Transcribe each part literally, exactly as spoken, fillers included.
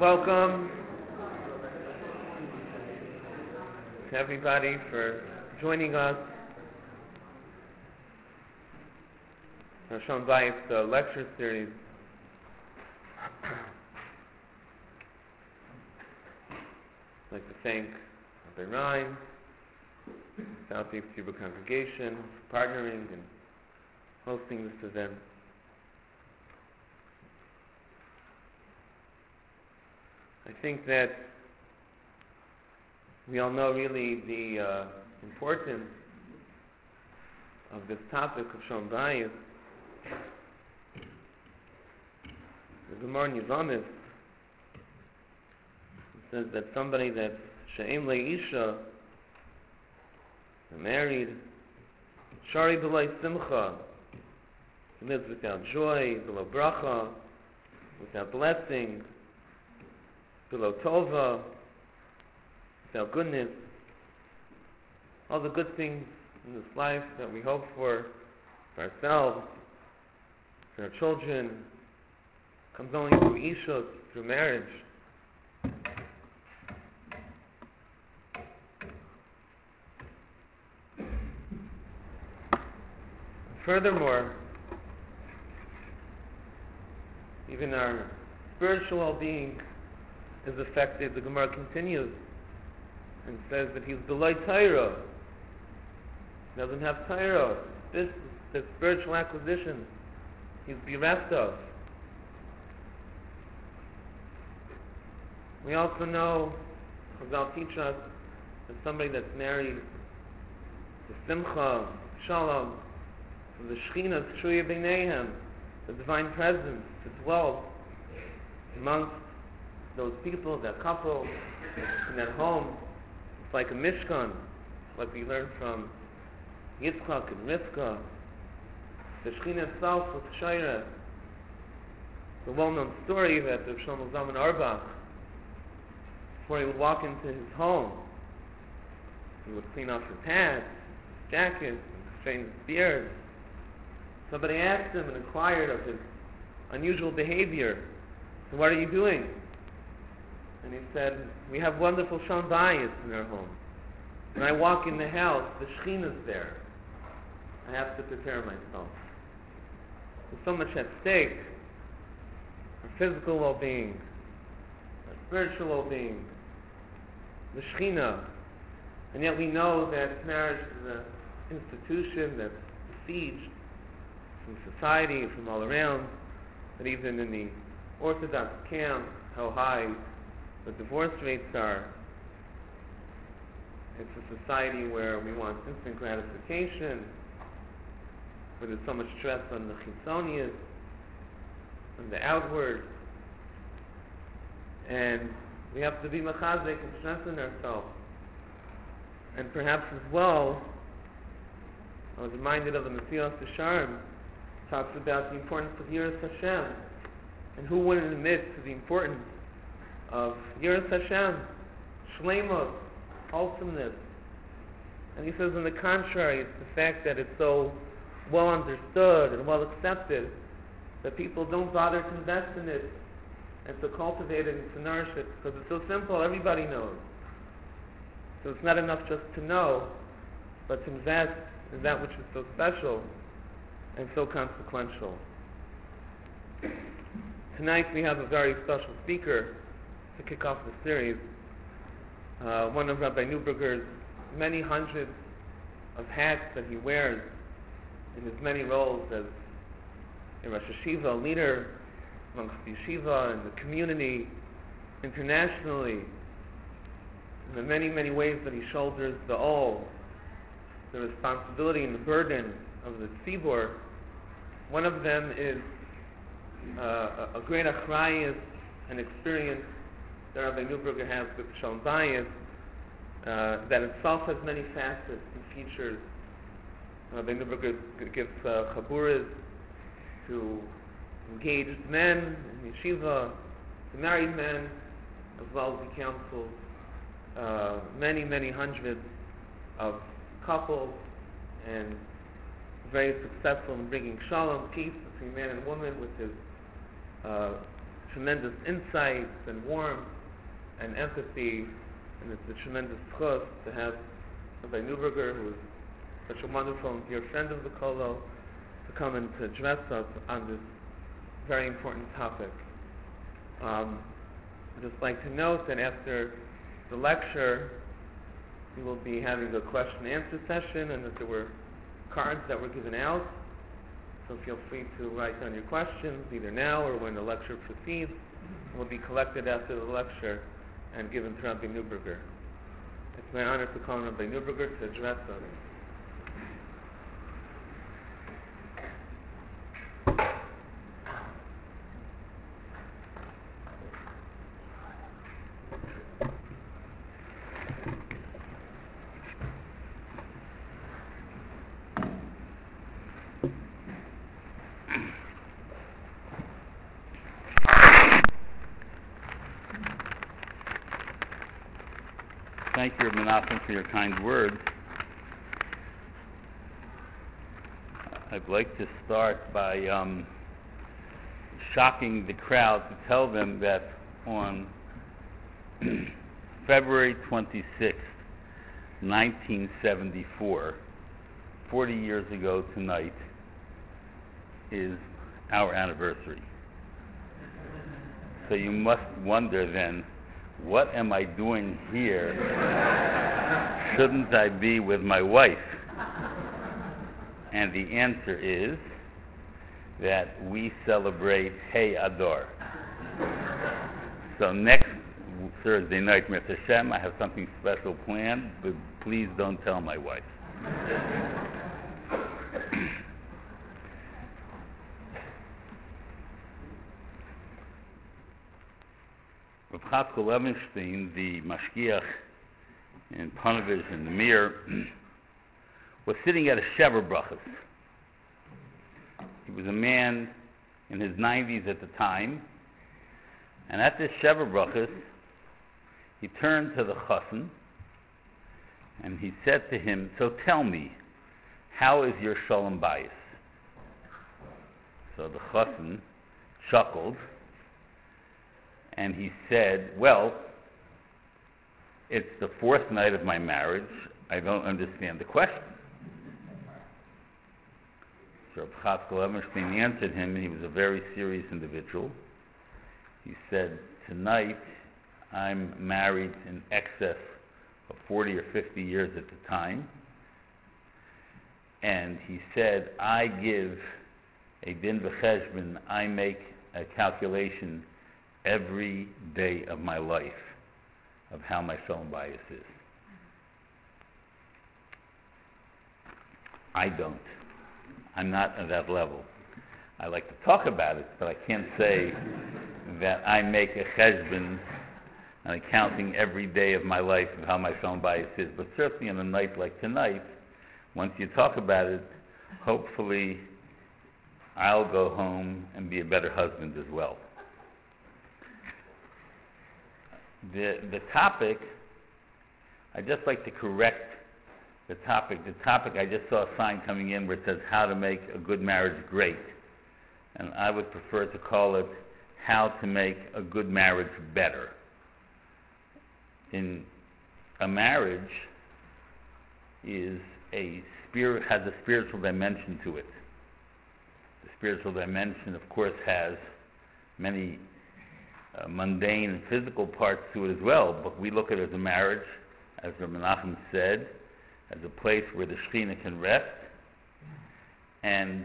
Welcome to everybody for joining us for Shalom Bayis, the lecture series. I'd like to thank Rabbi Ryan, Southeast Hebrew Congregation, for partnering and hosting this event. I think that we all know really the uh, importance of this topic of Shalom Bayis. The Gemara in Yevamos says that somebody that's she'ein le isha, married, shari b'loi simcha, he lives without joy, below bracha, without blessing, below tova, without goodness, all the good things in this life that we hope for, for ourselves, for our children, comes only through ishus, through marriage. Furthermore, even our spiritual well-being is affected. The Gemara continues and says that he's below Torah. He doesn't have Torah. This is spiritual acquisition. He's bereft of. We also know, Chazal teach us, that somebody that's married to Simcha, Shalom, to the Shechina, Tshuya B'neihem, the divine presence, to dwell amongst those people, that couple, in that home. It's like a Mishkan, like we learned from Yitzchak and Rivka. The Shechina itself was Shaira. The well-known story that the Shlomo Zalman Auerbach, before he would walk into his home, he would clean off his hats, his jacket, straighten his beard. Somebody asked him and inquired of his unusual behavior. So what are you doing? And he said, we have wonderful Shalom Bayis in our home. When I walk in the house, the Shechina's there. I have to prepare myself. There's so much at stake. Our physical well-being, our spiritual well-being, the Shechina. And yet we know that marriage is an institution that's besieged from society, from all around, that even in the Orthodox camp, how high the divorce rates are. It's a society where we want instant gratification, where there's so much stress on the chisonius, on the outward, and we have to be machazek and strengthen ourselves. And perhaps as well, I was reminded of the Mesilas Yesharim, talks about the importance of Yiras Hashem, and who wouldn't admit to the importance of Yiras Hashem, Shleimos, wholesomeness. And he says, on the contrary, it's the fact that it's so well understood and well accepted that people don't bother to invest in it and to cultivate it and to nourish it, because it's so simple, everybody knows. So it's not enough just to know, but to invest in that which is so special and so consequential. Tonight we have a very special speaker to kick off the series. Uh, one of Rabbi Neuberger's many hundreds of hats that he wears in his many roles as a Rosh Yeshiva, a leader amongst the Yeshiva and the community internationally, in the many, many ways that he shoulders the all, the responsibility and the burden of the tzibur. One of them is uh, a, a great achrayus and experience that Rabbi Neuberger has with Shalom Bayis, uh, that itself has many facets and features. Rabbi Neuberger gives uh, chaburas to engaged men in yeshiva, to married men, as well as he counsels uh, many, many hundreds of couples, and very successful in bringing shalom, peace between man and woman with his uh, tremendous insights and warmth and empathy, and it's a tremendous chus to have Rabbi Neuberger, who is such a wonderful and dear friend of the Kollel, to come and to address us on this very important topic. Um, I'd just like to note that after the lecture, we will be having a question and answer session, and that there were cards that were given out. So feel free to write down your questions, either now or when the lecture proceeds. It will be collected after the lecture and given to Rabbi Neuberger. It's my honor to call on Rabbi Neuberger to address us. Thank you, Menachem, for your kind words. I'd like to start by um, shocking the crowd to tell them that on February twenty-sixth, nineteen seventy-four, forty years ago tonight, is our anniversary. So you must wonder then, what am I doing here? Shouldn't I be with my wife? And the answer is that we celebrate Hey Adar. So next Thursday night, Mister Hashem, I have something special planned, but please don't tell my wife. Rav Chatzkel Levenstein, the mashgiach in Ponevezh in the Mir, was sitting at a Shever Brachos. He was a man in his nineties at the time, and at this Shever Brachos, he turned to the chassan and he said to him, "So tell me, how is your shalom bayis?" So the chassan chuckled and he said, "Well, it's the fourth night of my marriage. I don't understand the question." So Rav Chatzkel Levenstein answered him, and he was a very serious individual. He said, "Tonight, I'm married in excess of forty or fifty years at the time." And he said, "I give a din v'cheshbon, I make a calculation every day of my life of how my shalom bayis is." I don't. I'm not at that level. I like to talk about it, but I can't say that I make a cheshbon and accounting every day of my life of how my shalom bayis is. But certainly on a night like tonight, once you talk about it, hopefully I'll go home and be a better husband as well. The the topic, I'd just like to correct the topic. The topic, I just saw a sign coming in where it says how to make a good marriage great. And I would prefer to call it how to make a good marriage better. In a marriage is a spirit, has a spiritual dimension to it. The spiritual dimension, of course, has many Uh, mundane and physical parts to it as well, but we look at it as a marriage, as Rav Menachem said, as a place where the Shekhinah can rest, and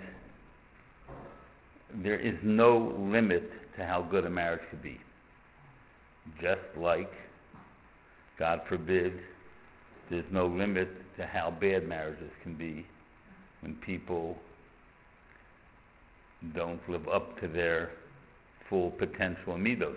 there is no limit to how good a marriage could be. Just like, God forbid, there's no limit to how bad marriages can be when people don't live up to their full potential and midos.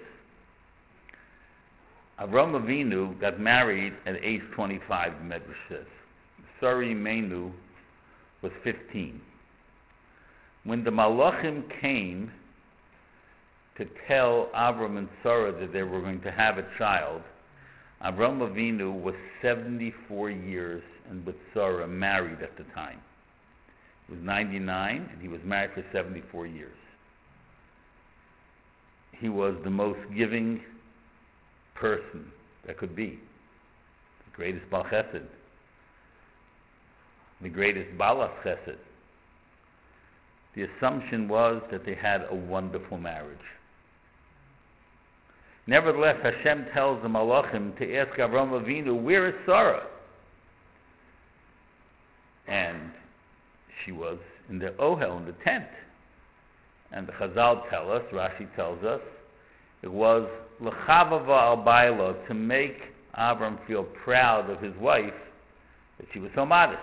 Avraham Avinu got married at age twenty-five, the Medrash says. Sarah Imeinu was fifteen. When the Malachim came to tell Avram and Sarah that they were going to have a child, Avraham Avinu was seventy-four years and with Sarah married at the time. He was ninety-nine and he was married for seventy-four years. he was the most giving person that could be. The greatest Baal Chesed. The greatest Balas Chesed. The assumption was that they had a wonderful marriage. Nevertheless, Hashem tells the Malachim to ask Avraham Avinu, where is Sarah? And she was in the Ohel, in the tent. And the Chazal tell us, Rashi tells us, it was L'chavava al Baila, to make Avram feel proud of his wife, that she was so modest.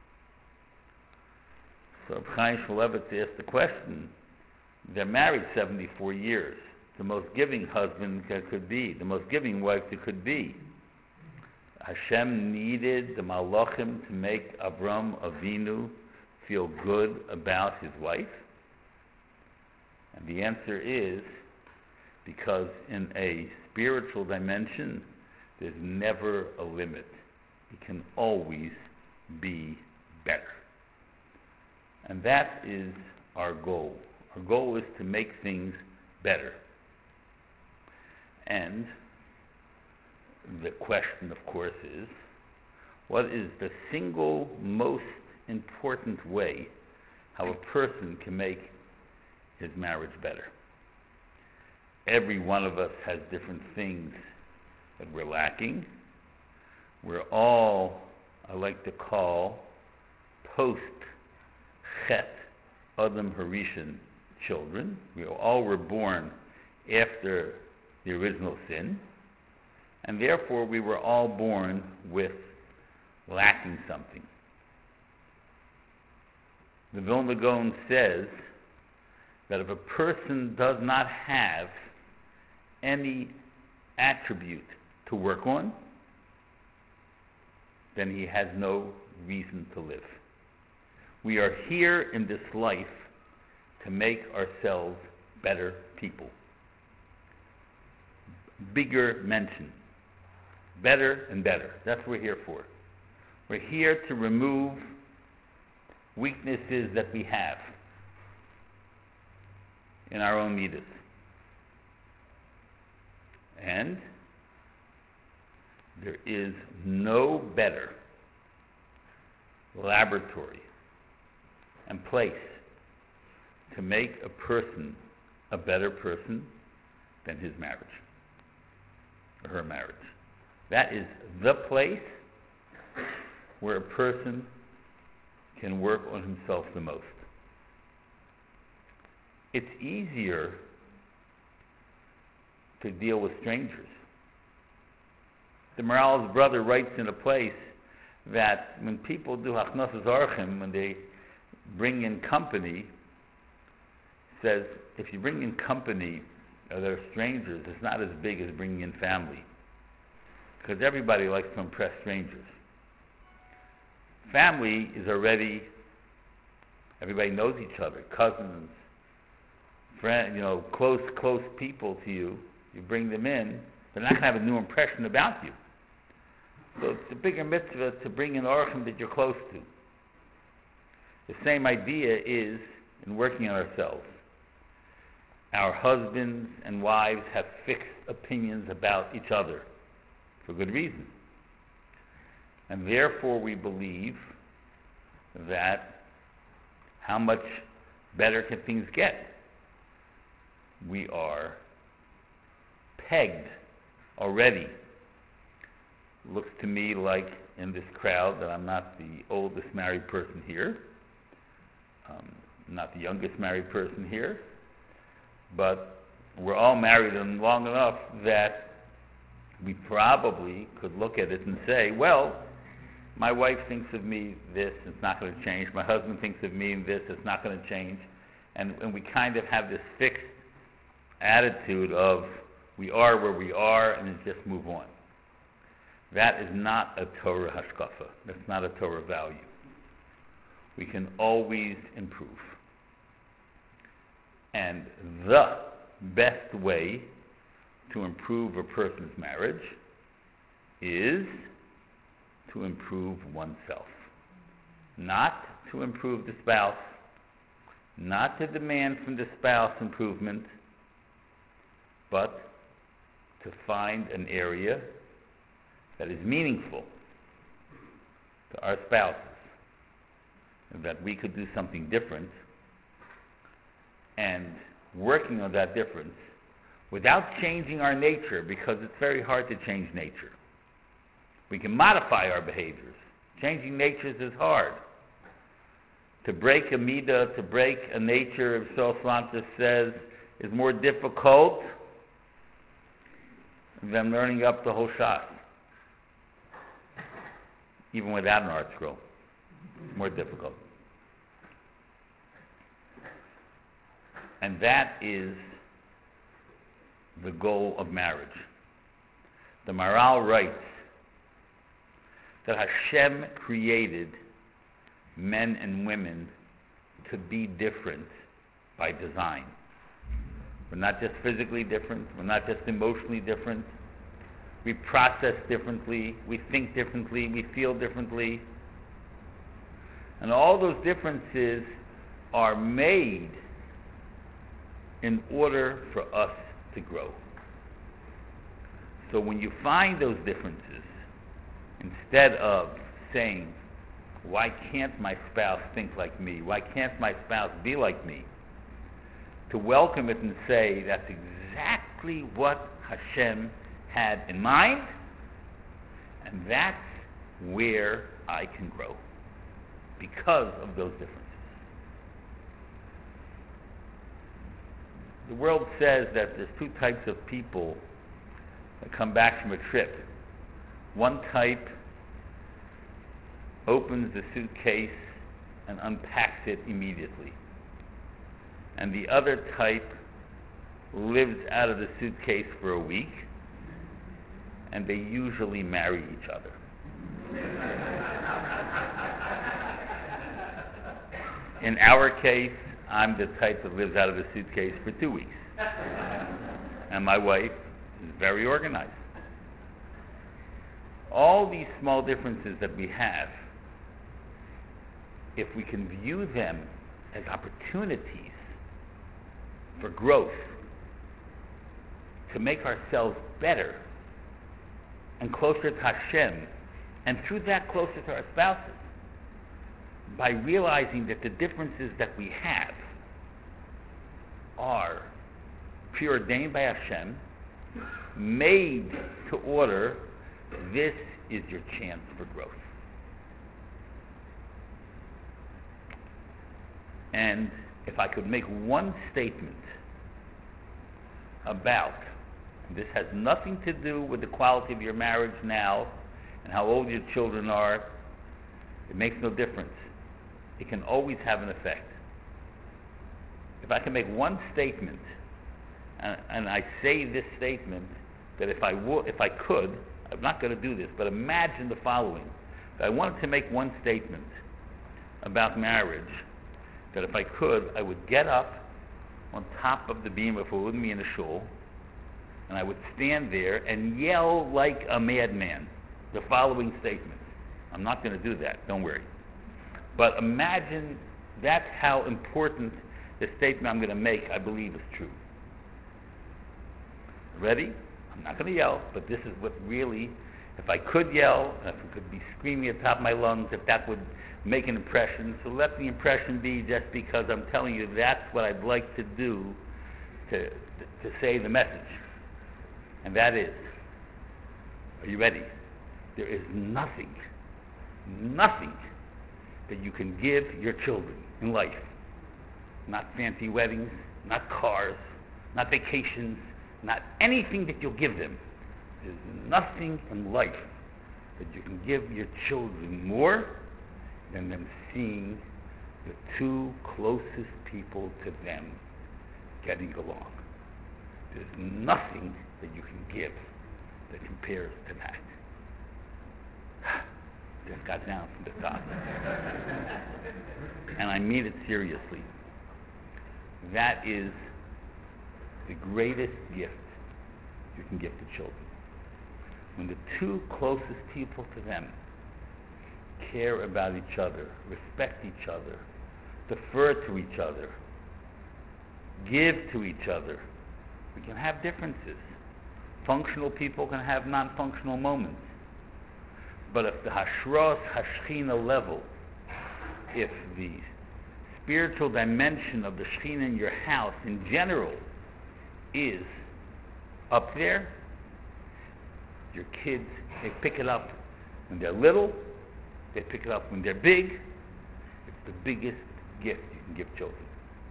So Reb Chaim Shmulevitz asked the question, they're married seventy-four years, the most giving husband that could be, the most giving wife that could be. Hashem needed the Malachim to make Avram Avinu feel good about his wife? And the answer is because in a spiritual dimension, there's never a limit. It can always be better. And that is our goal. Our goal is to make things better. And the question, of course, is, what is the single most important way how a person can make his marriage better? Every one of us has different things that we're lacking. We're all, I like to call, post-Chet Adam Harishon children. We all were born after the original sin, and therefore we were all born with lacking something. The Vilna Gaon says that if a person does not have any attribute to work on, then he has no reason to live. We are here in this life to make ourselves better people. Bigger mention. Better and better. That's what we're here for. We're here to remove weaknesses that we have in our own midas. And there is no better laboratory and place to make a person a better person than his marriage or her marriage. That is the place where a person can work on himself the most. It's easier to deal with strangers. The Morales brother writes in a place that when people do Hachnasas Orchim, when they bring in company, says if you bring in company or they're strangers, it's not as big as bringing in family, because everybody likes to impress strangers. Family is already, everybody knows each other, cousins, friend, you know, close, close people to you. You bring them in, they're not going to have a new impression about you. So it's a bigger mitzvah to bring in orchim that you're close to. The same idea is in working on ourselves. Our husbands and wives have fixed opinions about each other for good reason. And therefore we believe that how much better can things get? We are pegged already. Looks to me like in this crowd that I'm not the oldest married person here, um, not the youngest married person here, but we're all married and long enough that we probably could look at it and say, well, my wife thinks of me this, it's not going to change. My husband thinks of me this, it's not going to change. And, and we kind of have this fixed attitude of we are where we are and then just move on. That is not a Torah hashkafa. That's not a Torah value. We can always improve. And the best way to improve a person's marriage is to improve oneself. Not to improve the spouse, not to demand from the spouse improvement, but to find an area that is meaningful to our spouses, and that we could do something different, and working on that difference without changing our nature, because it's very hard to change nature. We can modify our behaviors. Changing natures is hard. To break a midah, to break a nature, if Salslanter says, is more difficult than learning up the whole shas, even without an art scroll. It's more difficult. And that is the goal of marriage. The Maharal writes that Hashem created men and women to be different by design. We're not just physically different, we're not just emotionally different. We process differently, we think differently, we feel differently. And all those differences are made in order for us to grow. So when you find those differences, instead of saying, why can't my spouse think like me? Why can't my spouse be like me? To welcome it and say, that's exactly what Hashem had in mind, and that's where I can grow because of those differences. The world says that there's two types of people that come back from a trip. One type opens the suitcase and unpacks it immediately. And the other type lives out of the suitcase for a week, and they usually marry each other. In our case, I'm the type that lives out of the suitcase for two weeks. And my wife is very organized. All these small differences that we have, if we can view them as opportunities for growth, to make ourselves better and closer to Hashem, and through that closer to our spouses, by realizing that the differences that we have are preordained by Hashem, made to order, this is your chance for growth. And if I could make one statement about, and this has nothing to do with the quality of your marriage now and how old your children are, it makes no difference. It can always have an effect. If I can make one statement, and, and I say this statement, that if I would, if I could, I'm not going to do this, but imagine the following. If I wanted to make one statement about marriage, that if I could, I would get up on top of the beam if it wouldn't be in a shul, and I would stand there and yell like a madman the following statement. I'm not going to do that, don't worry. But imagine that's how important the statement I'm going to make, I believe, is true. Ready? I'm not going to yell, but this is what really, if I could yell, if I could be screaming at the top of my lungs, if that would make an impression, so let the impression be just because I'm telling you that's what I'd like to do to, to say the message. And that is, are you ready? There is nothing, nothing that you can give your children in life. Not fancy weddings, not cars, not vacations, not anything that you'll give them. There's nothing in life that you can give your children more than them seeing the two closest people to them getting along. There's nothing that you can give that compares to that. Just got down from the top. And I mean it seriously. That is the greatest gift you can give to children. When the two closest people to them care about each other, respect each other, defer to each other, give to each other, We can have differences. Functional people can have non-functional moments. But if the Hashros Hashchina level, if the spiritual dimension of the Shechina in your house in general is up there, your kids, they pick it up when they're little, they pick it up when they're big. It's the biggest gift you can give children.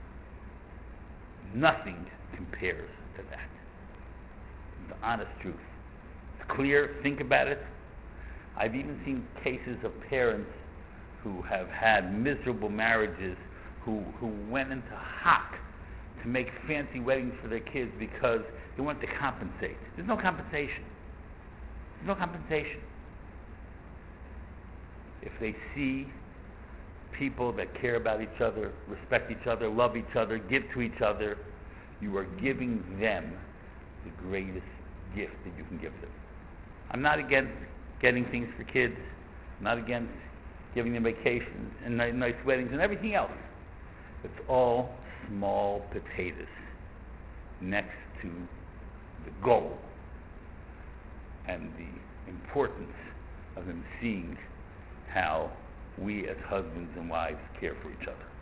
Nothing compares to that. The honest truth. It's clear, think about it. I've even seen cases of parents who have had miserable marriages who, who went into hock to make fancy weddings for their kids because they wanted to compensate. There's no compensation. There's no compensation. If they see people that care about each other, respect each other, love each other, give to each other, you are giving them the greatest gift that you can give them. I'm not against getting things for kids. I'm not against giving them vacations and ni- nice weddings and everything else. It's all small potatoes next to the goal and the importance of them seeing how we as husbands and wives care for each other.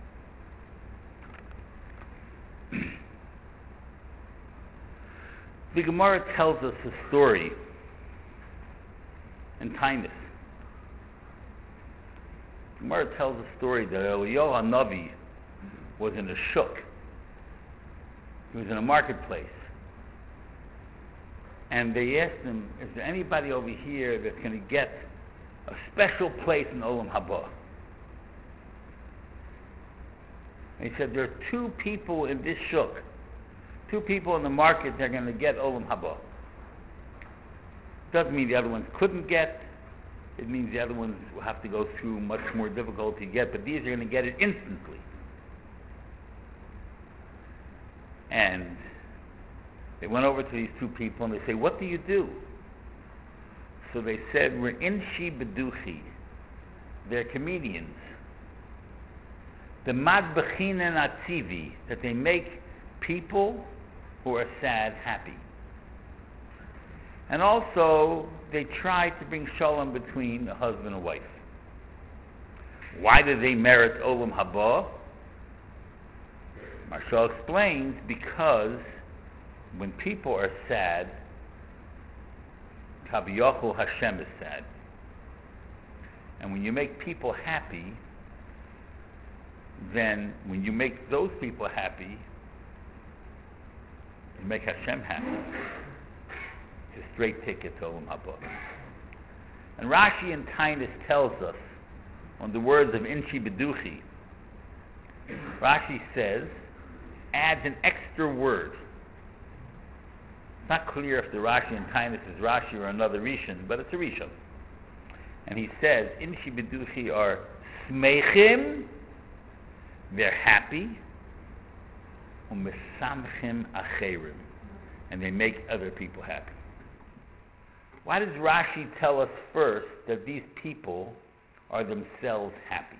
The Gemara tells us a story in Tainus. The Gemara tells a story that Eliyahu HaNavi was in a shuk. He was in a marketplace. And they asked him, is there anybody over here that's going to get a special place in Olam Haba? And he said, there are two people in this shuk, two people in the market that are going to get Olam Haba. Doesn't mean the other ones couldn't get. It means the other ones will have to go through much more difficulty to get, but these are going to get it instantly. And they went over to these two people and they say, what do you do? So they said, we're inshi beduchi. They're comedians. The madbechin and atzivi, that they make people who are sad happy. And also, they try to bring shalom between a husband and wife. Why do they merit Olam Haba? Marshall explains, because when people are sad, Kaviyachol Hashem is sad. And when you make people happy, then when you make those people happy, you make Hashem happy. It's a straight ticket to Olam Haba. And Rashi in Tainus tells us, on the words of Inshi Beduchi, Rashi says, adds an extra word. It's not clear if the Rashi in Tainus is Rashi or another Rishon, but it's a Rishon. And he says, Inshi Beduchi are smeichim, they're happy, umesamchim acherim, and they make other people happy. Why does Rashi tell us first that these people are themselves happy?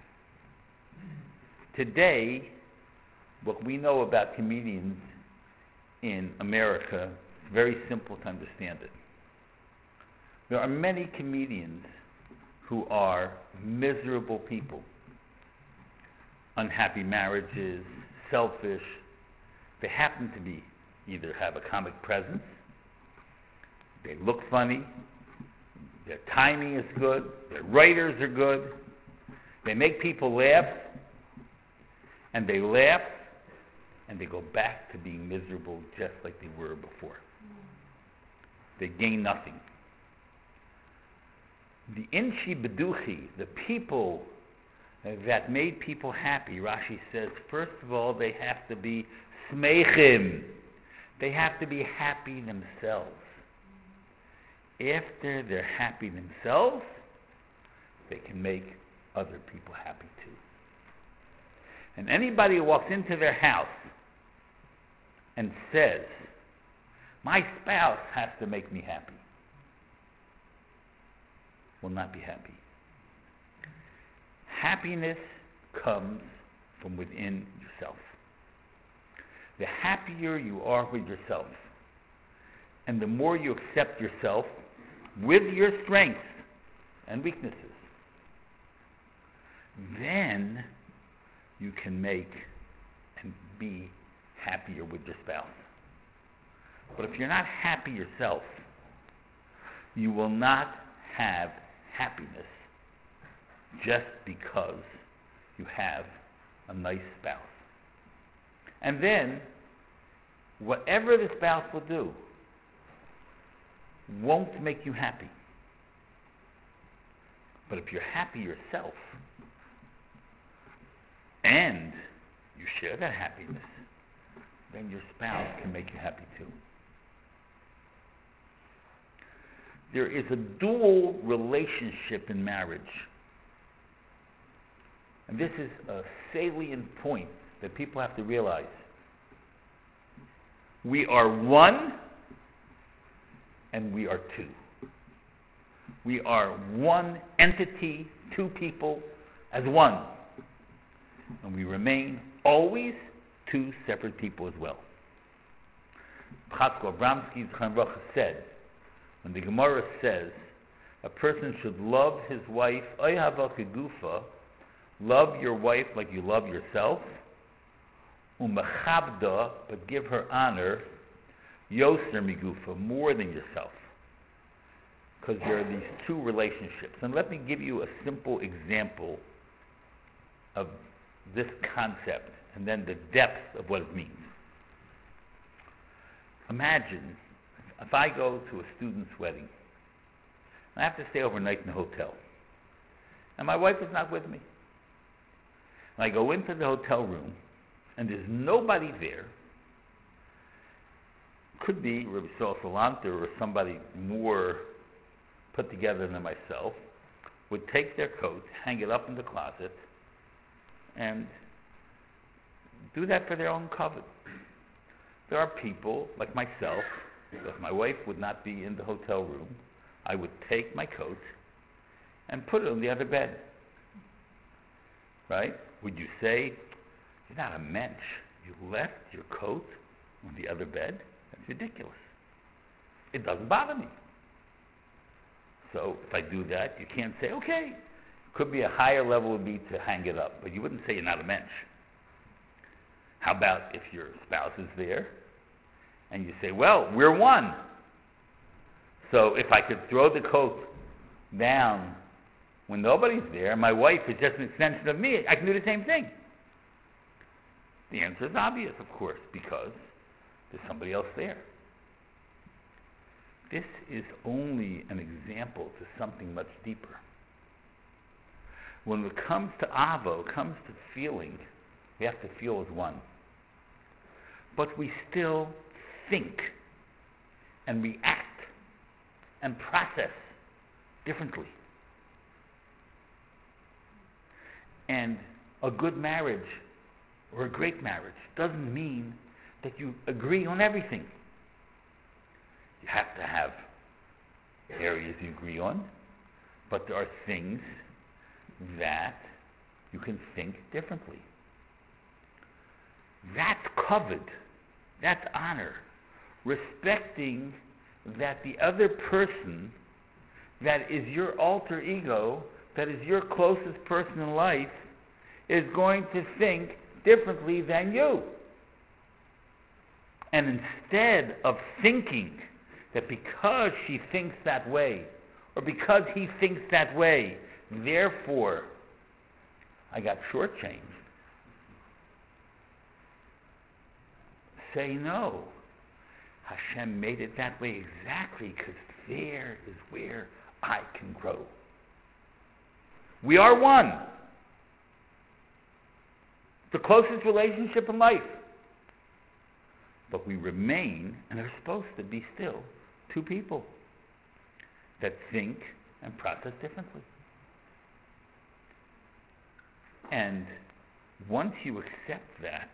Today, what we know about comedians in America is very simple to understand it. There are many comedians who are miserable people. Unhappy marriages, selfish. They happen to be, either have a comic presence, they look funny, their timing is good, their writers are good, they make people laugh, and they laugh, and they go back to being miserable just like they were before. They gain nothing. The Inshi Beduchi, the people that made people happy, Rashi says, first of all, they have to be smeichim. They have to be happy themselves. After they're happy themselves, they can make other people happy too. And anybody who walks into their house and says, my spouse has to make me happy, will not be happy. Happiness comes from within yourself. The happier you are with yourself, and the more you accept yourself with your strengths and weaknesses, then you can make and be happier with your spouse. But if you're not happy yourself, you will not have happiness just because you have a nice spouse. And then, whatever the spouse will do won't make you happy. But if you're happy yourself, and you share that happiness, then your spouse can make you happy too. There is a dual relationship in marriage. And this is a salient point that people have to realize. We are one and we are two. We are one entity, two people as one. And we remain always two separate people as well. Chatzko Abramsky's Chaim Bracha said, when the Gemara says a person should love his wife, Oyhava kegufa, love your wife like you love yourself, umechabda, but give her honor, yoser migufa, more than yourself. Because there are these two relationships. And let me give you a simple example of this concept and then the depth of what it means. Imagine if I go to a student's wedding and I have to stay overnight in the hotel and my wife is not with me. And I go into the hotel room and there's nobody there. Could be Rabbi Saul Salanter or somebody more put together than myself, would take their coat, hang it up in the closet, and do that for their own covet. There are people like myself, if my wife would not be in the hotel room, I would take my coat and put it on the other bed. Right? Would you say, you're not a mensch, you left your coat on the other bed? That's ridiculous. It doesn't bother me. So if I do that, you can't say, okay. Could be a higher level would be to hang it up, but you wouldn't say you're not a mensch. How about if your spouse is there and you say, well, we're one. So if I could throw the coat down when nobody's there, my wife is just an extension of me, I can do the same thing. The answer is obvious, of course, because there's somebody else there. This is only an example to something much deeper. When it comes to Avo, it comes to feeling, we have to feel as one. But we still think and react and process differently. And a good marriage or a great marriage doesn't mean that you agree on everything. You have to have areas you agree on, but there are things that you can think differently. That's covet. That's honor. Respecting that the other person that is your alter ego, that is your closest person in life, is going to think differently than you. And instead of thinking that because she thinks that way, or because he thinks that way, therefore I got shortchanged, say no. Hashem made it that way exactly because there is where I can grow. We are one. The closest relationship in life. But we remain, and are supposed to be still, two people that think and process differently. And once you accept that,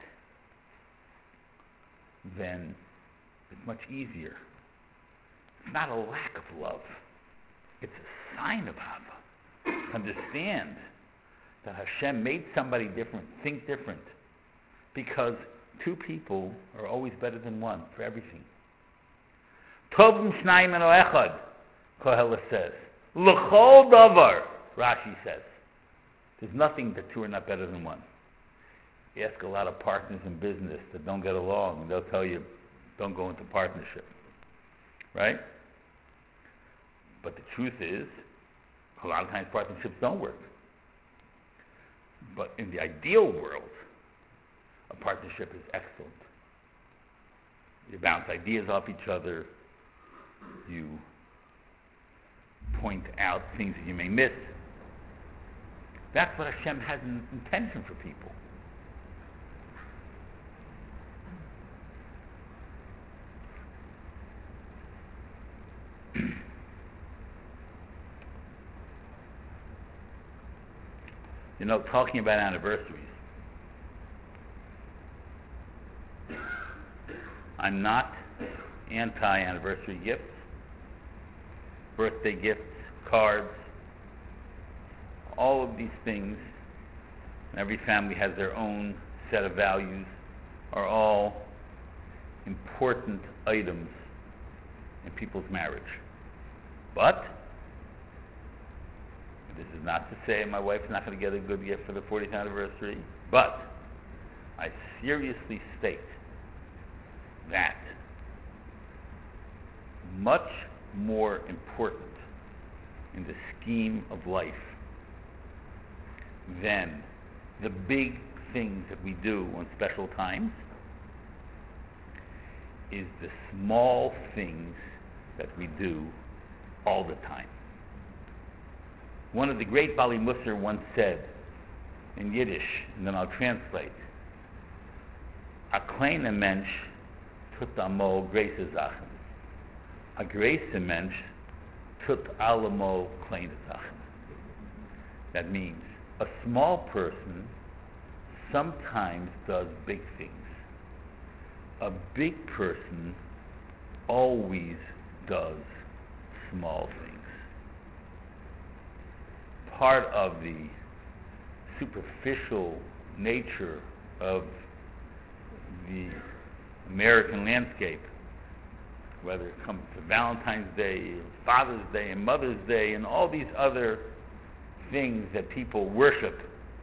then it's much easier. It's not a lack of love. It's a sign of Hava. Understand that Hashem made somebody different, think different, because two people are always better than one for everything. Tovim shnayim eno echad, Koheles says. L'chol davar, Rashi says. There's nothing that two are not better than one. You ask a lot of partners in business that don't get along, and they'll tell you, don't go into partnership. Right? But the truth is, a lot of times partnerships don't work. But in the ideal world, a partnership is excellent. You bounce ideas off each other. You point out things that you may miss. That's what Hashem has in intention for people. You know, talking about anniversaries, I'm not anti-anniversary gifts, birthday gifts, cards, all of these things. Every family has their own set of values, are all important items in people's marriage. But this is not to say my wife's not going to get a good gift for the fortieth anniversary, but I seriously state that much more important in the scheme of life than the big things that we do on special times is the small things that we do all the time. One of the great Bali Musar once said in Yiddish, and then I'll translate, a kleiner Mensch tut amol große Sachen. A großer Mensch tut allemol kleine Sachen. That means a small person sometimes does big things. A big person always does small things. Part of the superficial nature of the American landscape, whether it comes to Valentine's Day, Father's Day, and Mother's Day, and all these other things that people worship,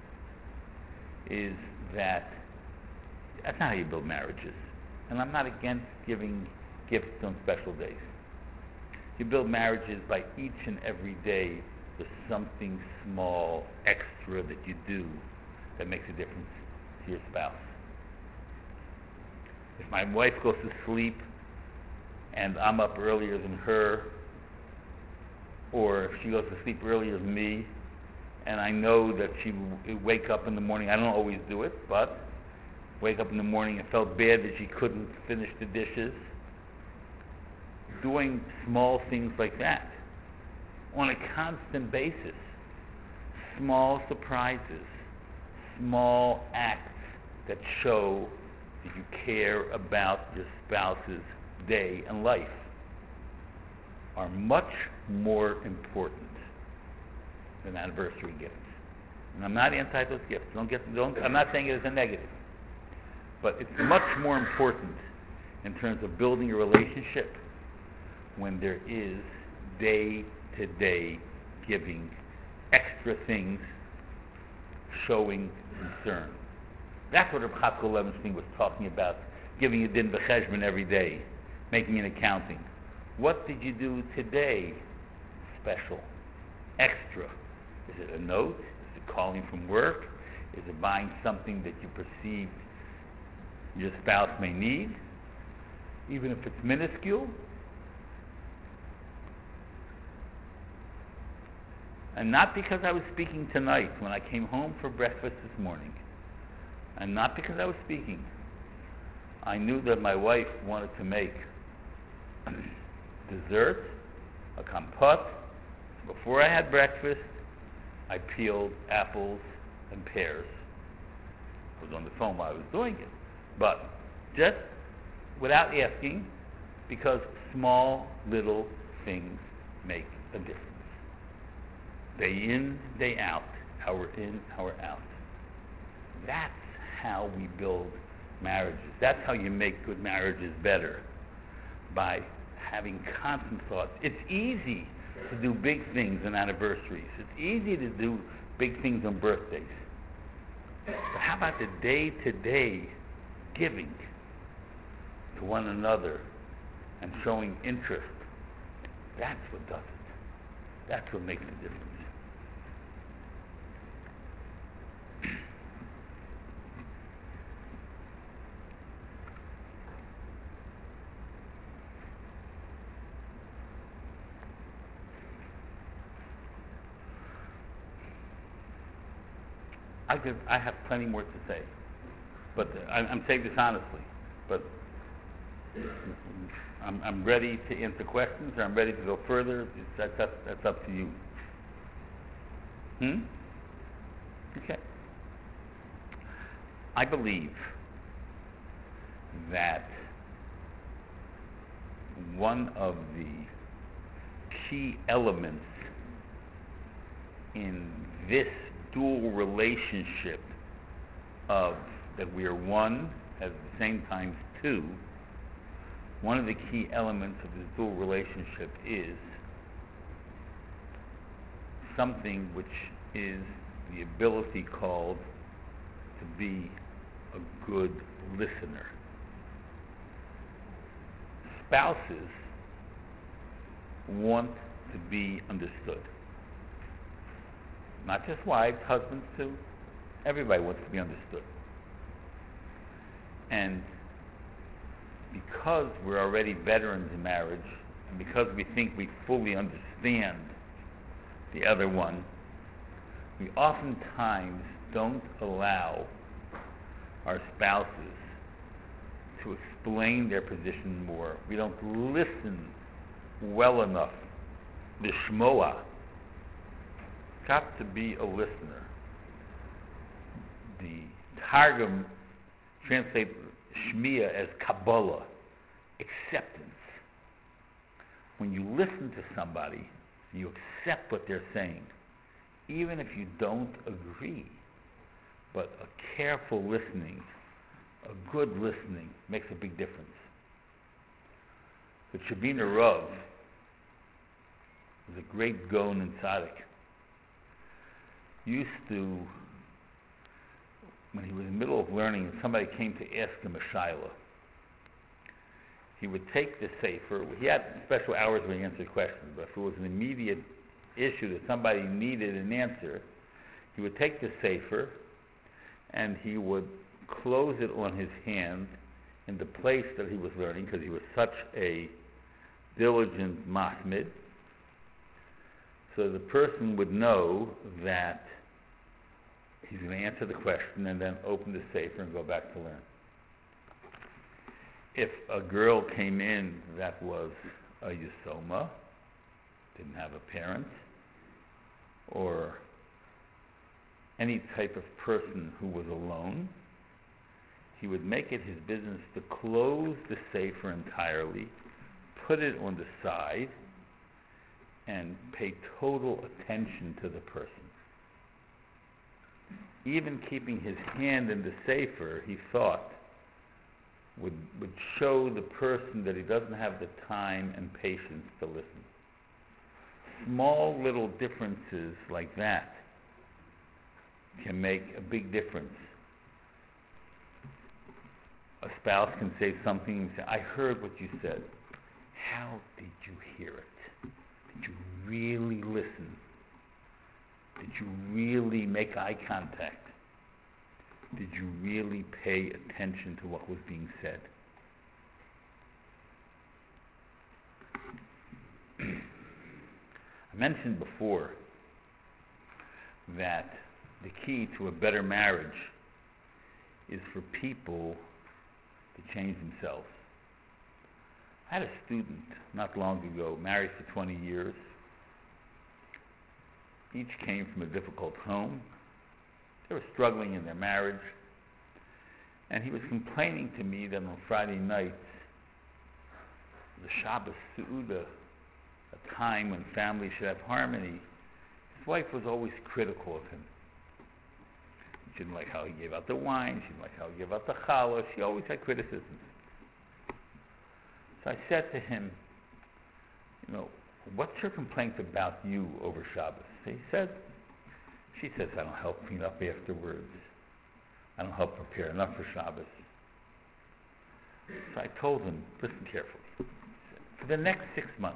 is that that's not how you build marriages. And I'm not against giving gifts on special days. You build marriages by each and every day. There's something small, extra that you do that makes a difference to your spouse. If my wife goes to sleep and I'm up earlier than her, or if she goes to sleep earlier than me, and I know that she will wake up in the morning, I don't always do it, but wake up in the morning and felt bad that she couldn't finish the dishes, doing small things like that on a constant basis, small surprises, small acts that show that you care about your spouse's day and life, are much more important than anniversary gifts. And I'm not anti those gifts. Don't get. Don't. I'm not saying it as a negative, but it's much more important in terms of building a relationship when there is day-to-day giving, extra things, showing concern. That's what Reb Chatzkel Levenstein was talking about, giving a din v'cheshbon every day, making an accounting. What did you do today special, extra? Is it a note? Is it calling from work? Is it buying something that you perceive your spouse may need, even if it's minuscule? And not because I was speaking tonight, when I came home for breakfast this morning, and not because I was speaking, I knew that my wife wanted to make dessert, a compote. Before I had breakfast, I peeled apples and pears. I was on the phone while I was doing it. But just without asking, because small little things make a difference. Day in, day out, hour in, hour out. That's how we build marriages. That's how you make good marriages better, by having constant thoughts. It's easy to do big things on anniversaries. It's easy to do big things on birthdays. But how about the day-to-day giving to one another and showing interest? That's what does it. That's what makes the difference. I could, I have plenty more to say, but I, I'm saying this honestly. But I'm, I'm ready to answer questions, or I'm ready to go further. It's, that's up, that's up to you. Hmm. Okay. I believe that one of the key elements in this dual relationship of that we are one at the same time two, one of the key elements of this dual relationship is something which is the ability called to be a good listener. Spouses want to be understood. Not just wives, husbands too. Everybody wants to be understood. And because we're already veterans in marriage, and because we think we fully understand the other one, we oftentimes don't allow our spouses to explain their position more. We don't listen well enough. The shmoa. Got to be a listener. The Targum translates shmiya as Kabbalah, acceptance. When you listen to somebody, you accept what they're saying, even if you don't agree. But a careful listening, a good listening, makes a big difference. The Shabina Rav was a great Gaon and Tzaddik. Used to, when he was in the middle of learning and somebody came to ask him a shaila, he would take the sefer. He had special hours where he answered questions, but if it was an immediate issue that somebody needed an answer, he would take the sefer and he would close it on his hand in the place that he was learning, because he was such a diligent masmid, so the person would know that he's going to answer the question and then open the sefer and go back to learn. If a girl came in that was a yisoma, didn't have a parent, or any type of person who was alone, he would make it his business to close the sefer entirely, put it on the side, and pay total attention to the person. Even keeping his hand in the sefer, he thought, would, would show the person that he doesn't have the time and patience to listen. Small little differences like that can make a big difference. A spouse can say something and say, I heard what you said. How did you hear it? Did you really listen? Did you really make eye contact? Did you really pay attention to what was being said? I mentioned before that the key to a better marriage is for people to change themselves. I had a student not long ago, married for twenty years. Each came from a difficult home. They were struggling in their marriage. And he was complaining to me that on Friday nights, the Shabbos Seudah, a time when families should have harmony, his wife was always critical of him. She didn't like how he gave out the wine. She didn't like how he gave out the challah. She always had criticisms. So I said to him, you know, what's her complaint about you over Shabbos? He said, she says, I don't help clean up afterwards. I don't help prepare enough for Shabbos. So I told him, listen carefully. For the next six months,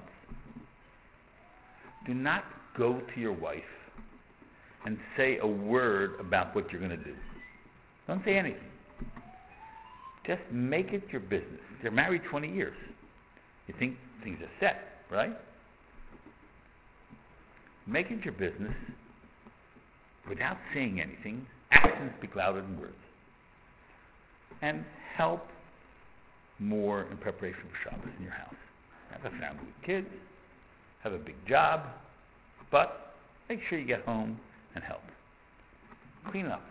do not go to your wife and say a word about what you're going to do. Don't say anything. Just make it your business. They're married twenty years. You think things are set, right? Make it your business without saying anything. Actions speak louder than words. And help more in preparation for Shabbos in your house. Have a family with kids. Have a big job. But make sure you get home and help. Clean up.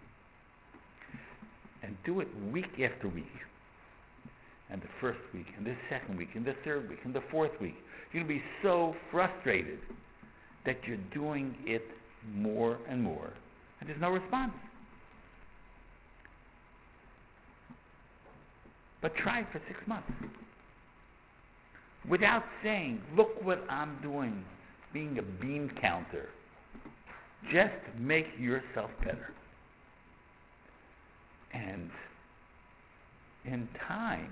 And do it week after week. And the first week, and the second week, and the third week, and the fourth week. You're going to be so frustrated that you're doing it more and more, and there's no response. But try it for six months. Without saying, look what I'm doing, being a bean counter. Just make yourself better. And in time,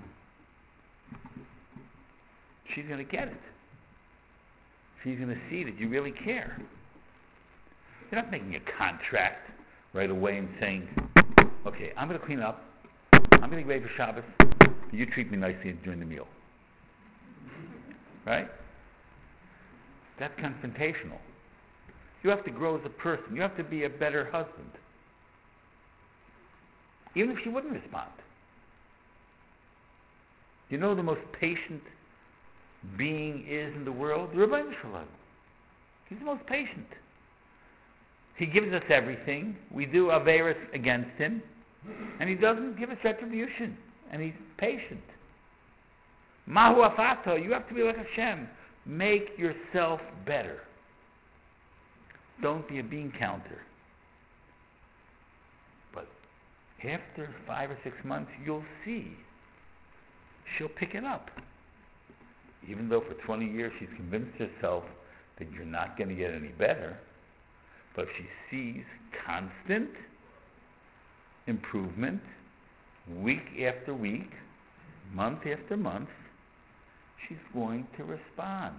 she's going to get it. She's going to see that you really care. You're not making a contract right away and saying, okay, I'm going to clean up. I'm going to get ready for Shabbos. You treat me nicely during the meal. Right? That's confrontational. You have to grow as a person. You have to be a better husband. Even if she wouldn't respond. You know who the most patient being is in the world? The Rebbeinu Shalom. He's the most patient. He gives us everything. We do averis against him. And he doesn't give us retribution. And he's patient. Mahu afato. You have to be like Hashem. Make yourself better. Don't be a bean counter. But after five or six months, you'll see. She'll pick it up. Even though for twenty years she's convinced herself that you're not going to get any better. But if she sees constant improvement, week after week, month after month, she's going to respond.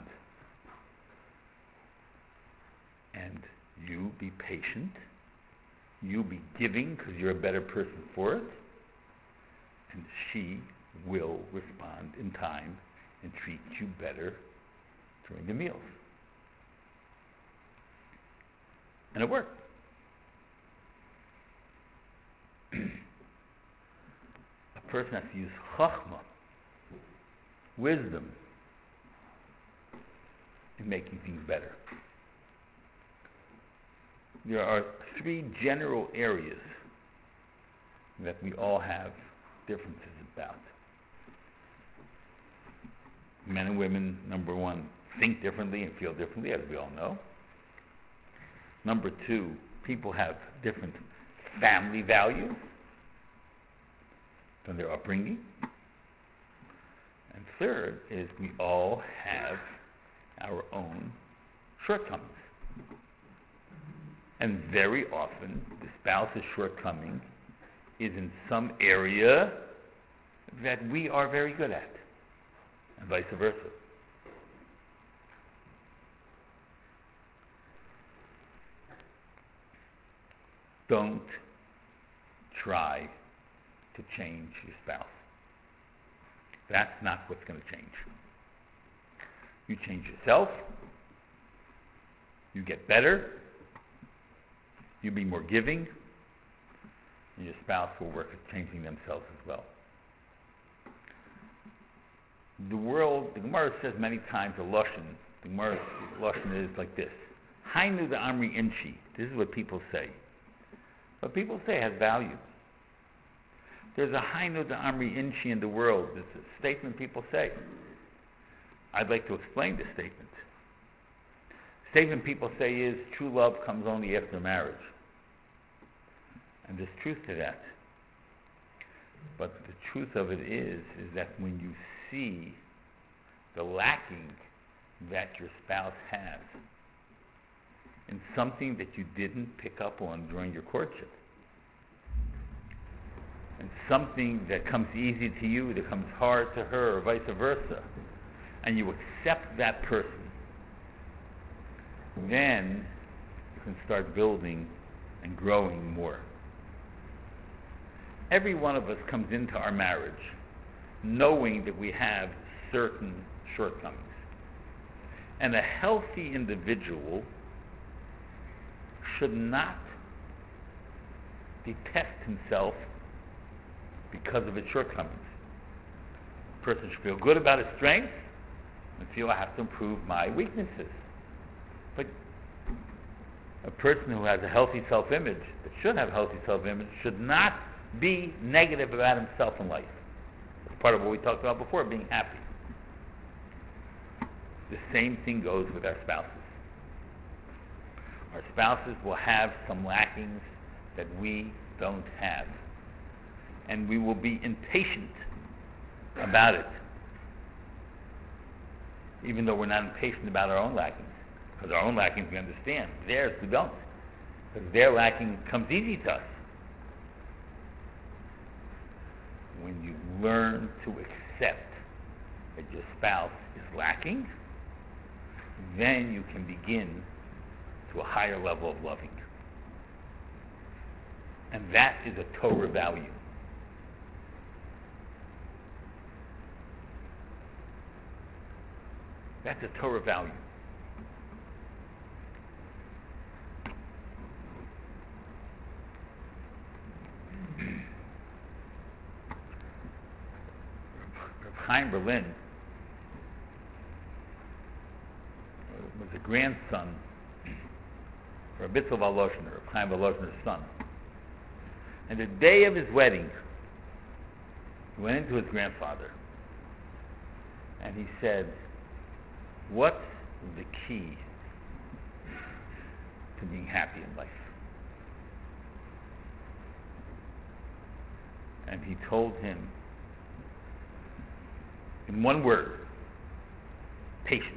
And you be patient. You be giving because you're a better person for it. And she will respond in time and treat you better during the meals. And it worked. A person has to use chachma, wisdom, in making things better. There are three general areas that we all have differences about. Men and women, number one, think differently and feel differently, as we all know. Number two, people have different family values than their upbringing. And third is we all have our own shortcomings. And very often, the spouse's shortcoming is in some area that we are very good at, and vice versa. Don't try to change your spouse. That's not what's going to change. You change yourself, you get better, you be more giving, and your spouse will work at changing themselves as well. The world, the Gemara says many times, a Lashon, the Gemara's Lashon is like this. Hainu the Amri Inchi. This is what people say. What people say has value. There's a Hainu the Amri Inchi in the world. It's a statement people say. I'd like to explain this statement. The statement people say is, true love comes only after marriage. And there's truth to that. But the truth of it is, is that when you see the lacking that your spouse has in something that you didn't pick up on during your courtship, and something that comes easy to you that comes hard to her, or vice versa, and you accept that person, then you can start building and growing more. Every one of us comes into our marriage knowing that we have certain shortcomings. And a healthy individual should not detest himself because of his shortcomings. A person should feel good about his strengths and feel, I have to improve my weaknesses. But a person who has a healthy self-image, that should have a healthy self-image, should not be negative about himself in life. That's part of what we talked about before, being happy. The same thing goes with our spouses. Our spouses will have some lackings that we don't have, and we will be impatient about it, even though we're not impatient about our own lackings, because our own lackings we understand. Theirs we don't, because their lacking comes easy to us. When you learn to accept that your spouse is lacking, then you can begin to a higher level of loving. And that is a Torah value. That's a Torah value. Chaim Berlin was a grandson for Rabbi Bitzel Voloshener, Chaim Voloshener's son. And the day of his wedding, he went into his grandfather and he said, what's the key to being happy in life? And he told him, in one word, patience.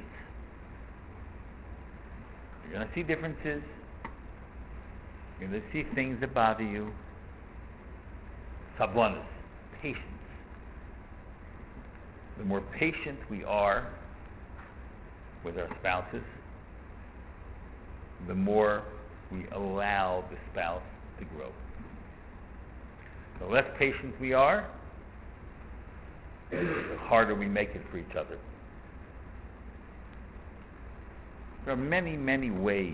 You're going to see differences. You're going to see things that bother you. Sablanas, patience. The more patient we are with our spouses, the more we allow the spouse to grow. The less patient we are, the harder we make it for each other. There are many, many ways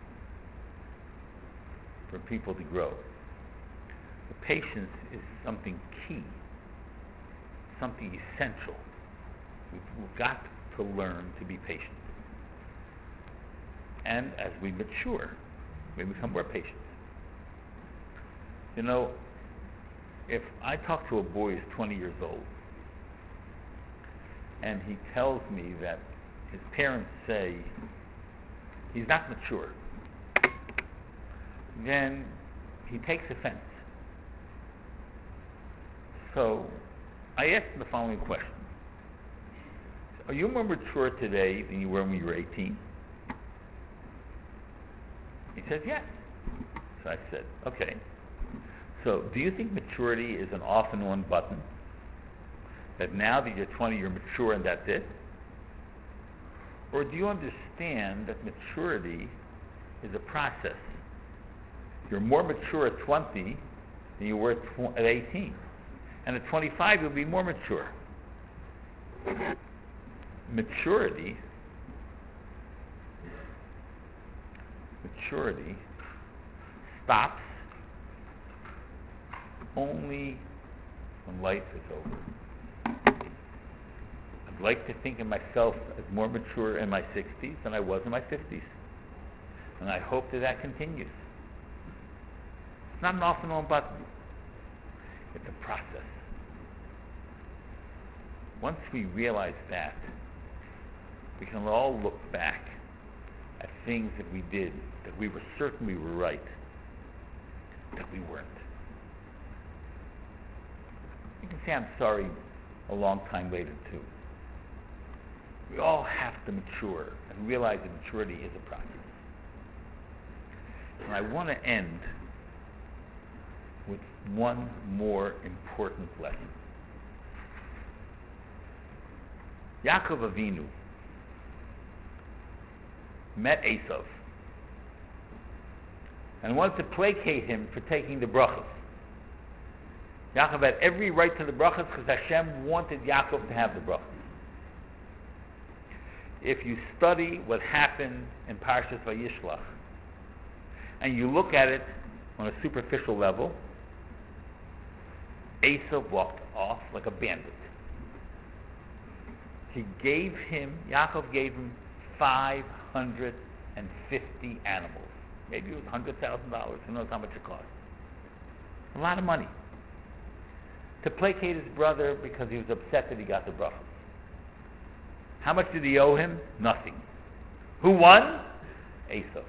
for people to grow. The patience is something key, something essential. We've, we've got to learn to be patient. And as we mature, we become more patient. You know, if I talk to a boy who's twenty years old, and he tells me that his parents say he's not mature, then he takes offense. So I asked him the following question. Are you more mature today than you were when you were eighteen? He says, yes. So I said, okay. So do you think maturity is an off and on button? That now that you're twenty, you're mature and that's it? Or do you understand that maturity is a process? You're more mature at twenty than you were at eighteen. And at twenty-five, you'll be more mature. Maturity, maturity stops only when life is over. I'd like to think of myself as more mature in my sixties than I was in my fifties. And I hope that that continues. It's not an off and on button. It's a process. Once we realize that, we can all look back at things that we did, that we were certain we were right, that we weren't. You can say, I'm sorry, a long time later, too. We all have to mature and realize that maturity is a process. And I want to end with one more important lesson. Yaakov Avinu met Esav and wanted to placate him for taking the brachas. Yaakov had every right to the brachas because Hashem wanted Yaakov to have the brachas. If you study what happened in Parshas Vayishlach and you look at it on a superficial level, Esav walked off like a bandit. He gave him, Yaakov gave him five hundred fifty animals. Maybe it was one hundred thousand dollars. Who knows how much it cost? A lot of money. To placate his brother because he was upset that he got the brachas. How much did he owe him? Nothing. Who won? Esav.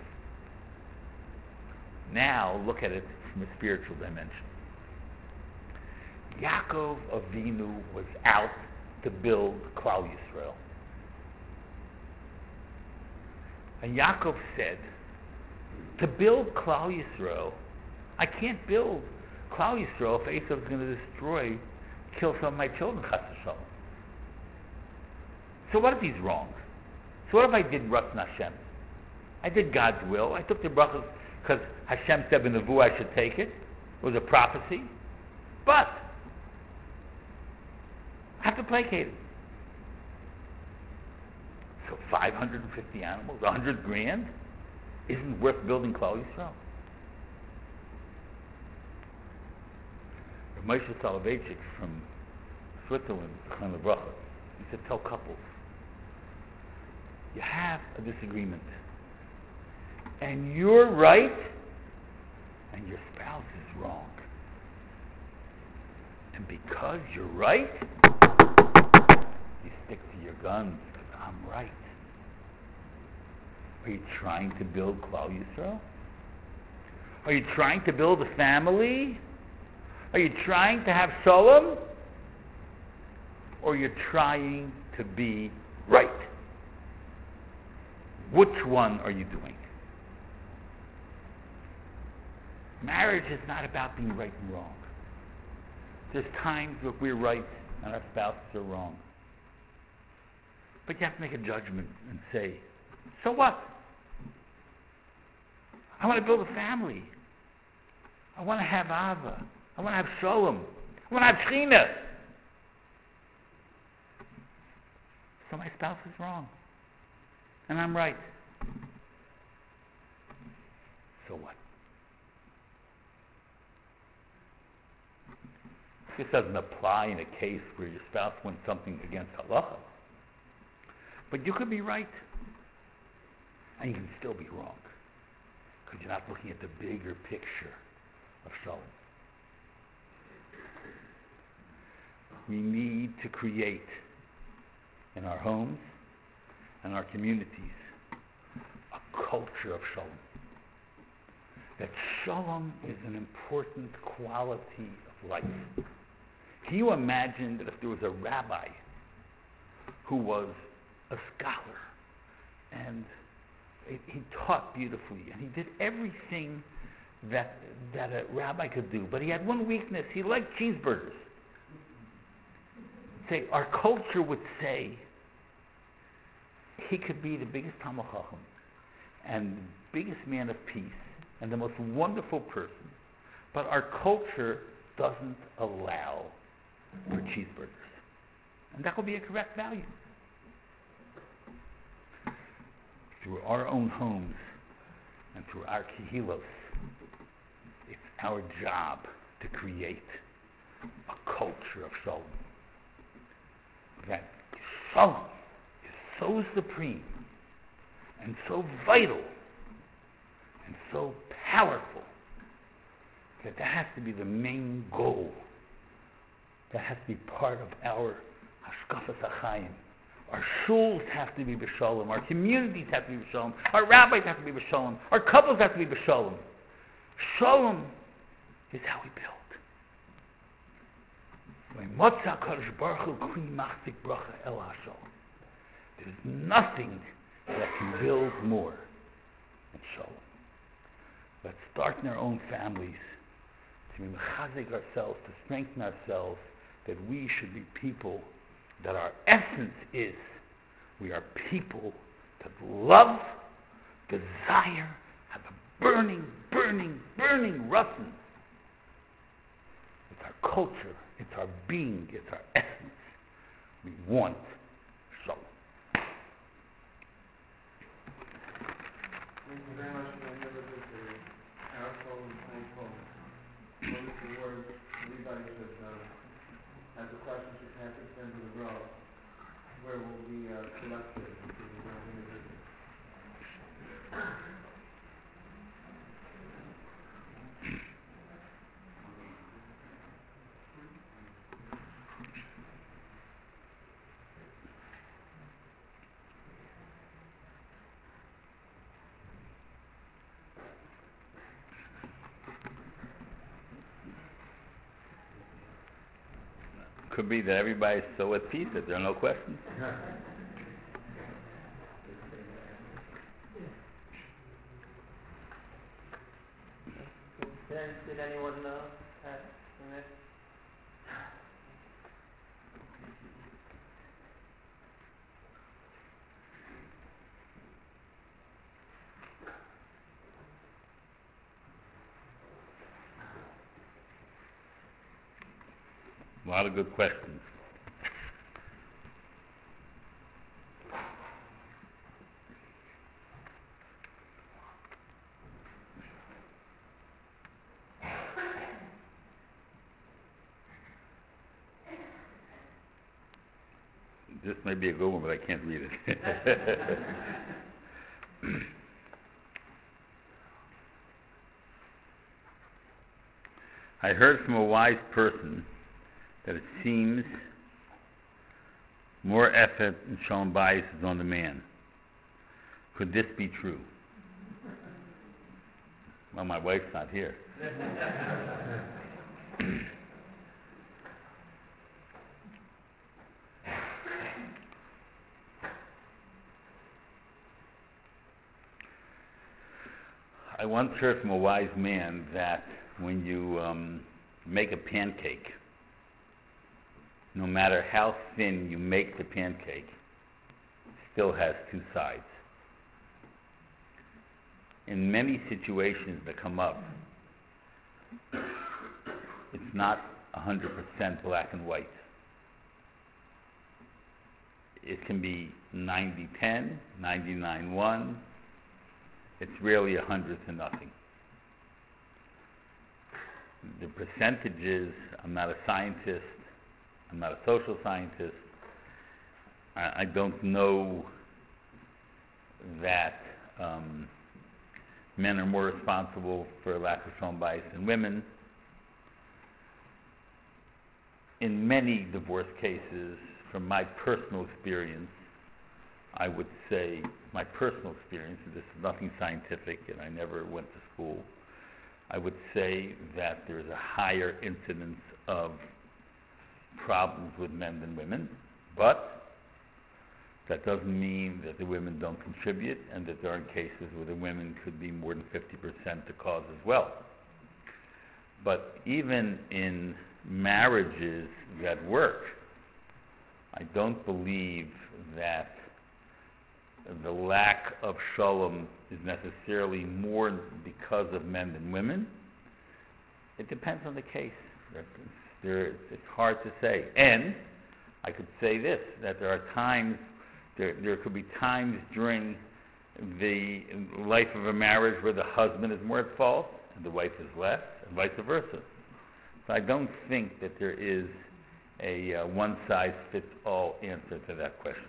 Now look at it from a spiritual dimension. Yaakov Avinu was out to build Klal Yisrael. And Yaakov said, to build Klal Yisrael, I can't build Klal Yisrael if Esav is going to destroy, kill some of my children, chas v'shalom. So what if he's wrong? So what if I did Ratzon Hashem? I did God's will. I took the brachas because Hashem said in the Nevuah I should take it. It was a prophecy. But I have to placate it. So five hundred fifty animals, one hundred grand, isn't worth building Klal Yisrael. Moshe Soloveitchik from Switzerland, Chana Bracha, he said, tell couples, you have a disagreement, and you're right, and your spouse is wrong. And because you're right, you stick to your guns, because I'm right. Are you trying to build Klal Yisrael? Are you trying to build a family? Are you trying to have shalom? Or you're trying to be right? Which one are you doing? Marriage is not about being right and wrong. There's times where we're right and our spouses are wrong. But you have to make a judgment and say, so what? I want to build a family. I want to have Ava. I want to have Shalom. I want to have Shechina. So my spouse is wrong. And I'm right. So what? This doesn't apply in a case where your spouse wants something against halacha. But you could be right. And you can still be wrong. Because you're not looking at the bigger picture of Shalom. We need to create in our homes and our communities a culture of Shalom. That Shalom is an important quality of life. Can you imagine that if there was a rabbi who was a scholar and he taught beautifully and he did everything that that a rabbi could do, but he had one weakness: he liked cheeseburgers. Say, our culture would say he could be the biggest Talmid Chacham and the biggest man of peace and the most wonderful person, but our culture doesn't allow for cheeseburgers. And that will be a correct value. Through our own homes and through our kehilos, it's our job to create a culture of Shalom. That Shalom is so supreme and so vital and so powerful that that has to be the main goal. That has to be part of our Hashkafas HaChaim. Our shuls have to be b'shalom. Our communities have to be b'shalom. Our rabbis have to be b'shalom. Our couples have to be b'shalom. Shalom is how we build. There's nothing that can build more than shalom. Let's start in our own families, to be mechazek ourselves, to strengthen ourselves, that we should be people, that our essence is, we are people that love, desire, have a burning, burning, burning ratzon. It's our culture, it's our being, it's our essence. We want shalom. Thank you very much for the powerful and thankful wonderful words. Everybody should uh, have the questions should pass it into the row where will be uh, collected into the row individually. Could be that everybody's so at peace that there are no questions. Did, did anyone uh, have the next? A lot of good questions. This may be a good one, but I can't read it. I heard from a wise person that it seems more effort in shalom bayis is on the man. Could this be true? Well, my wife's not here. I once heard from a wise man that when you um, make a pancake, no matter how thin you make the pancake, it still has two sides. In many situations that come up, it's not one hundred percent black and white. It can be ninety ten, ninety-nine one. It's rarely one hundred to nothing. The percentages, I'm not a scientist, I'm not a social scientist. I, I don't know that um, men are more responsible for lack of shalom bayis than women. In many divorce cases, from my personal experience, I would say, my personal experience, and this is nothing scientific, and I never went to school, I would say that there is a higher incidence of problems with men than women, but that doesn't mean that the women don't contribute, and that there are cases where the women could be more than fifty percent the cause as well. But even in marriages that work, I don't believe that the lack of shalom is necessarily more because of men than women. It depends on the case. There, it's hard to say. And I could say this, that there are times, there, there could be times during the life of a marriage where the husband is more at fault and the wife is less, and vice versa. So I don't think that there is a uh, one-size-fits-all answer to that question.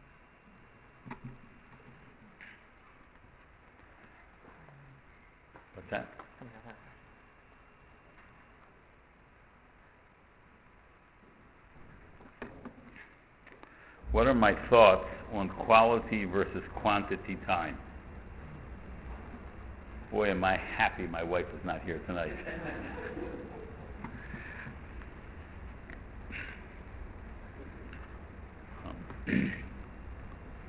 What's that? What are my thoughts on quality versus quantity time? Boy, am I happy my wife is not here tonight. um,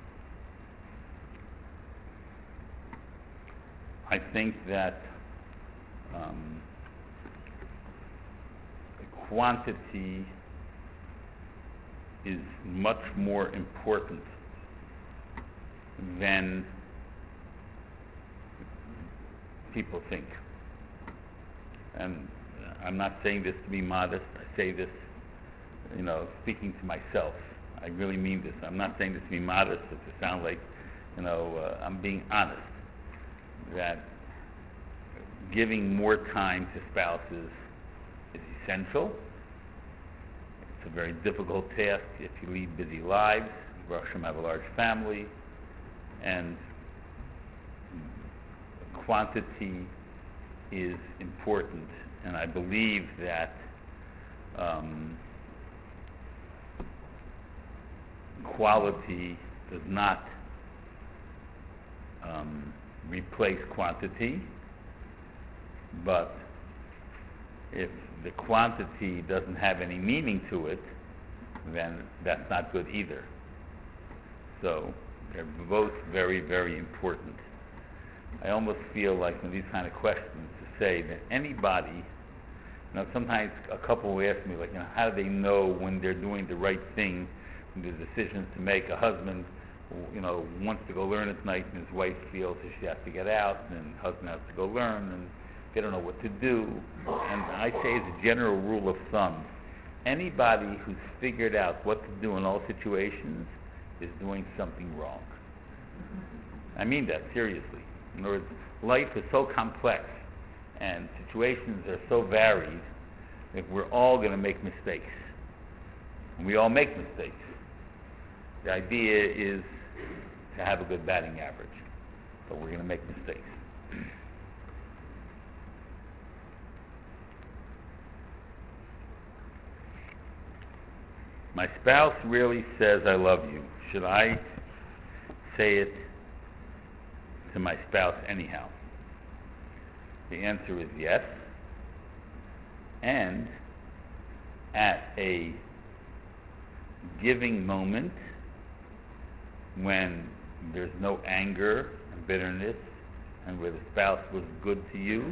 I think that um, quantity is much more important than people think. And I'm not saying this to be modest. I say this, you know, speaking to myself. I really mean this. I'm not saying this to be modest, but to sound like, you know, uh, I'm being honest. That giving more time to spouses is essential. It's a very difficult task if you lead busy lives. You have a large family, and quantity is important. And I believe that um, quality does not um, replace quantity, but if the quantity doesn't have any meaning to it, then that's not good either. So they're both very, very important. I almost feel like in these kind of questions to say that anybody, you know, sometimes a couple will ask me, like, you know, how do they know when they're doing the right thing, when there's decisions to make? A husband, you know, wants to go learn at night, and his wife feels that she has to get out, and the husband has to go learn, and they don't know what to do. And I say, as a general rule of thumb, anybody who's figured out what to do in all situations is doing something wrong. I mean that seriously. In other words, life is so complex and situations are so varied that we're all going to make mistakes. And we all make mistakes. The idea is to have a good batting average, but we're going to make mistakes. My spouse really says I love you. Should I say it to my spouse anyhow? The answer is yes. And at a giving moment when there's no anger and bitterness and where the spouse was good to you,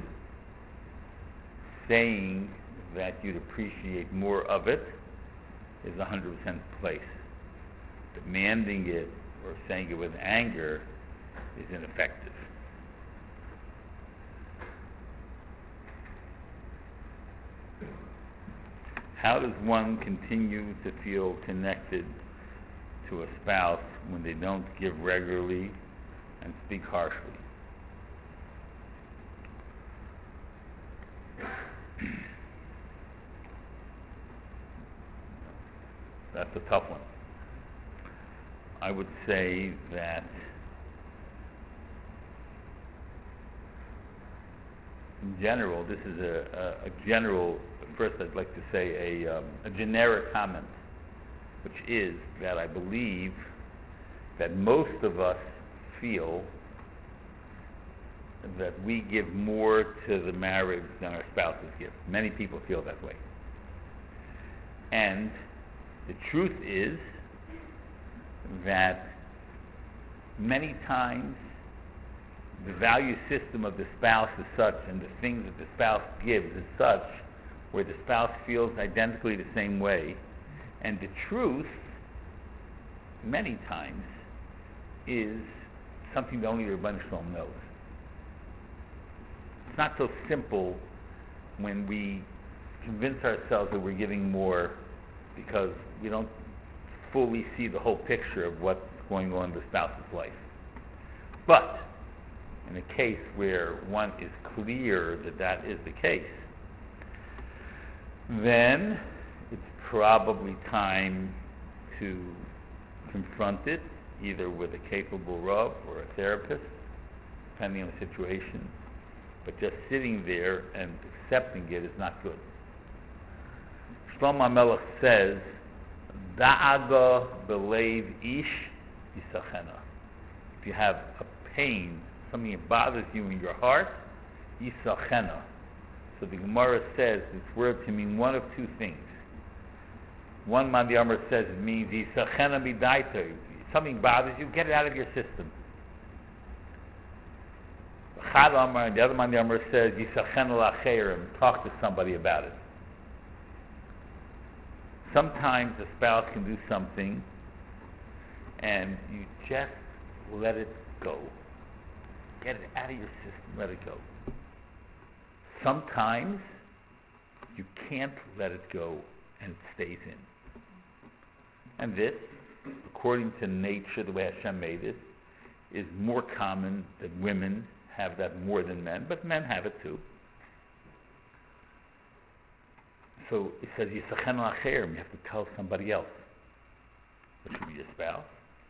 saying that you'd appreciate more of it is one hundred percent place. Demanding it or saying it with anger is ineffective. How does one continue to feel connected to a spouse when they don't give regularly and speak harshly? That's a tough one. I would say that in general, this is a, a, a general, first I'd like to say a, um, a generic comment, which is that I believe that most of us feel that we give more to the marriage than our spouses give. Many people feel that way. And the truth is that many times the value system of the spouse is such, and the things that the spouse gives is such, where the spouse feels identically the same way. And the truth, many times, is something that only the Rebbeinu Shalom knows. It's not so simple when we convince ourselves that we're giving more, because we don't fully see the whole picture of what's going on in the spouse's life. But in a case where one is clear that that is the case, then it's probably time to confront it, either with a capable Rav or a therapist, depending on the situation. But just sitting there and accepting it is not good. Shlomo HaMelech says, Da'aga b'leiv ish yisachena. If you have a pain, something that bothers you in your heart, yisachena. So the Gemara says this word to mean one of two things. One man the Amar says it means yisachena midaita. Something bothers you, get it out of your system. Chad Amar, and the other man Amar says, Yisachen al-acherim, talk to somebody about it. Sometimes a spouse can do something and you just let it go. Get it out of your system, let it go. Sometimes you can't let it go and it stays in. And this, according to nature, the way Hashem made it, is more common that women have that more than men, but men have it too. So it says, Yisachen al-acherim, you have to tell somebody else. Which should be your spouse.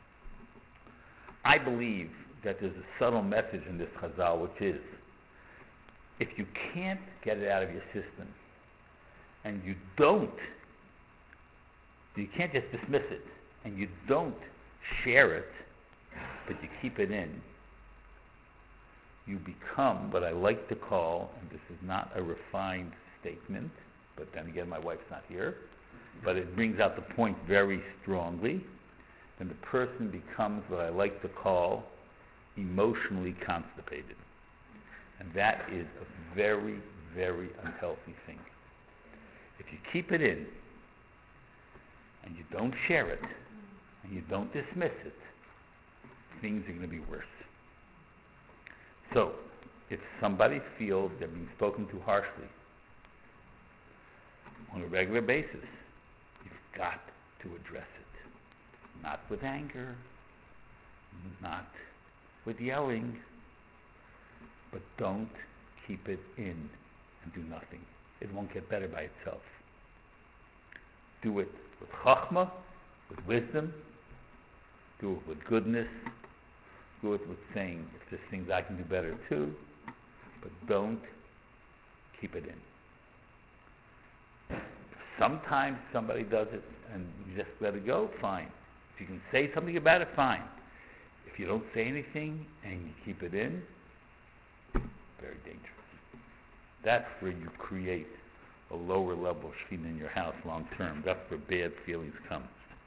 I believe that there's a subtle message in this chazal, which is, if you can't get it out of your system, and you don't, you can't just dismiss it, and you don't share it, but you keep it in, you become what I like to call, and this is not a refined statement, but then again my wife's not here, but it brings out the point very strongly, then the person becomes what I like to call emotionally constipated. And that is a very, very unhealthy thing. If you keep it in, and you don't share it, and you don't dismiss it, things are going to be worse. So, if somebody feels they're being spoken to harshly on a regular basis, you've got to address it. Not with anger, not with yelling, but don't keep it in and do nothing. It won't get better by itself. Do it with chachma, with wisdom, do it with goodness, do it with saying, if there's things I can do better too, but don't keep it in. If sometimes somebody does it and you just let it go, fine. If you can say something about it, fine. If you don't say anything and you keep it in, very dangerous. That's where you create a lower level of Shekhinah in your house long term. That's where bad feelings come.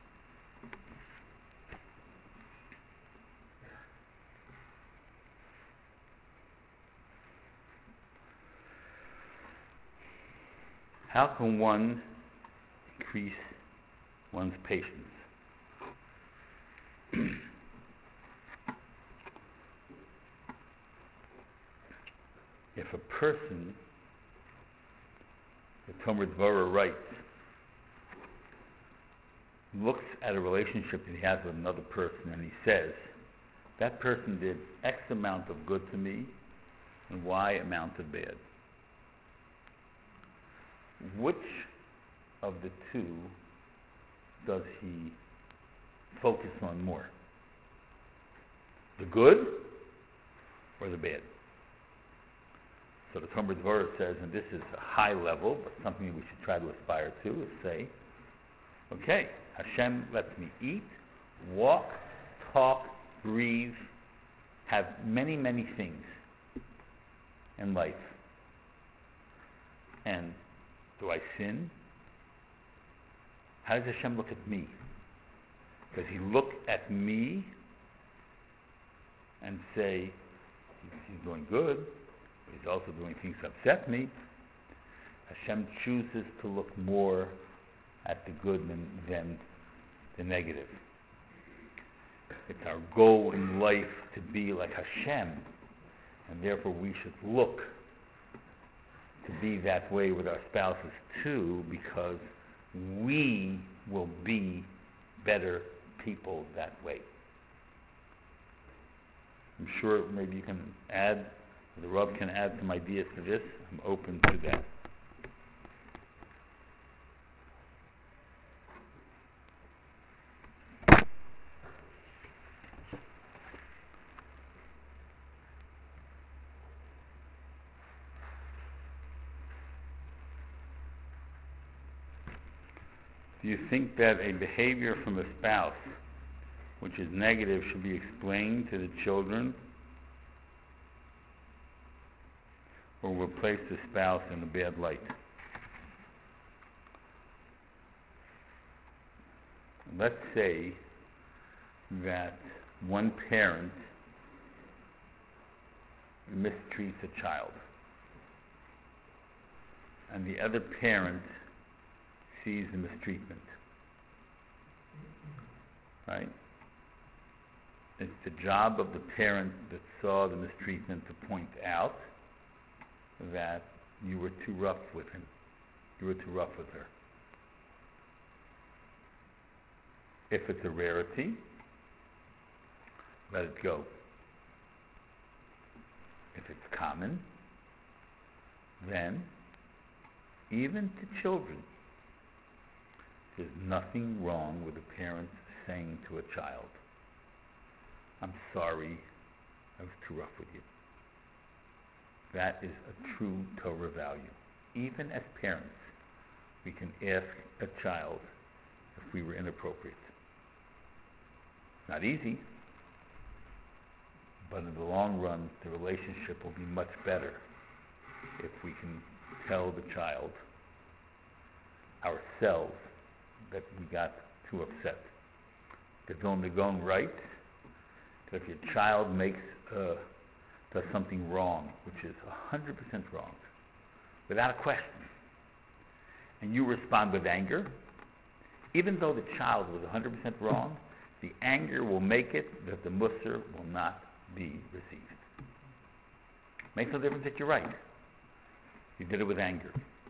How can one increase one's patience? If a person, the Tomer Dvorah writes, looks at a relationship that he has with another person and he says, that person did X amount of good to me and Y amount of bad. Which of the two does he focus on more? The good or the bad? So the Tomer Dvorah says, and this is a high level, but something we should try to aspire to, is say, okay, Hashem lets me eat, walk, talk, breathe, have many, many things in life. And do I sin? How does Hashem look at me? Does he look at me and say, he's doing good, but he's also doing things that upset me? Hashem chooses to look more at the good than, than the negative. It's our goal in life to be like Hashem, and therefore we should look to be that way with our spouses too, because we will be better people that way. I'm sure maybe you can add, the Rav can add some ideas to this. I'm open to that. Do you think that a behavior from a spouse which is negative should be explained to the children, or will place the spouse in a bad light? Let's say that one parent mistreats a child, and the other parent sees the mistreatment, right? It's the job of the parent that saw the mistreatment to point out that you were too rough with him, you were too rough with her. If it's a rarity, let it go. If it's common, then even to children, there's nothing wrong with a parent saying to a child, I'm sorry, I was too rough with you. That is a true Torah value. Even as parents, we can ask a child if we were inappropriate. Not easy, but in the long run, the relationship will be much better if we can tell the child ourselves that we got too upset. They're going, they're going right. That if your child makes, uh, does something wrong, which is one hundred percent wrong, without a question, and you respond with anger, even though the child was one hundred percent wrong, the anger will make it that the musar will not be received. Makes no difference that you're right. You did it with anger.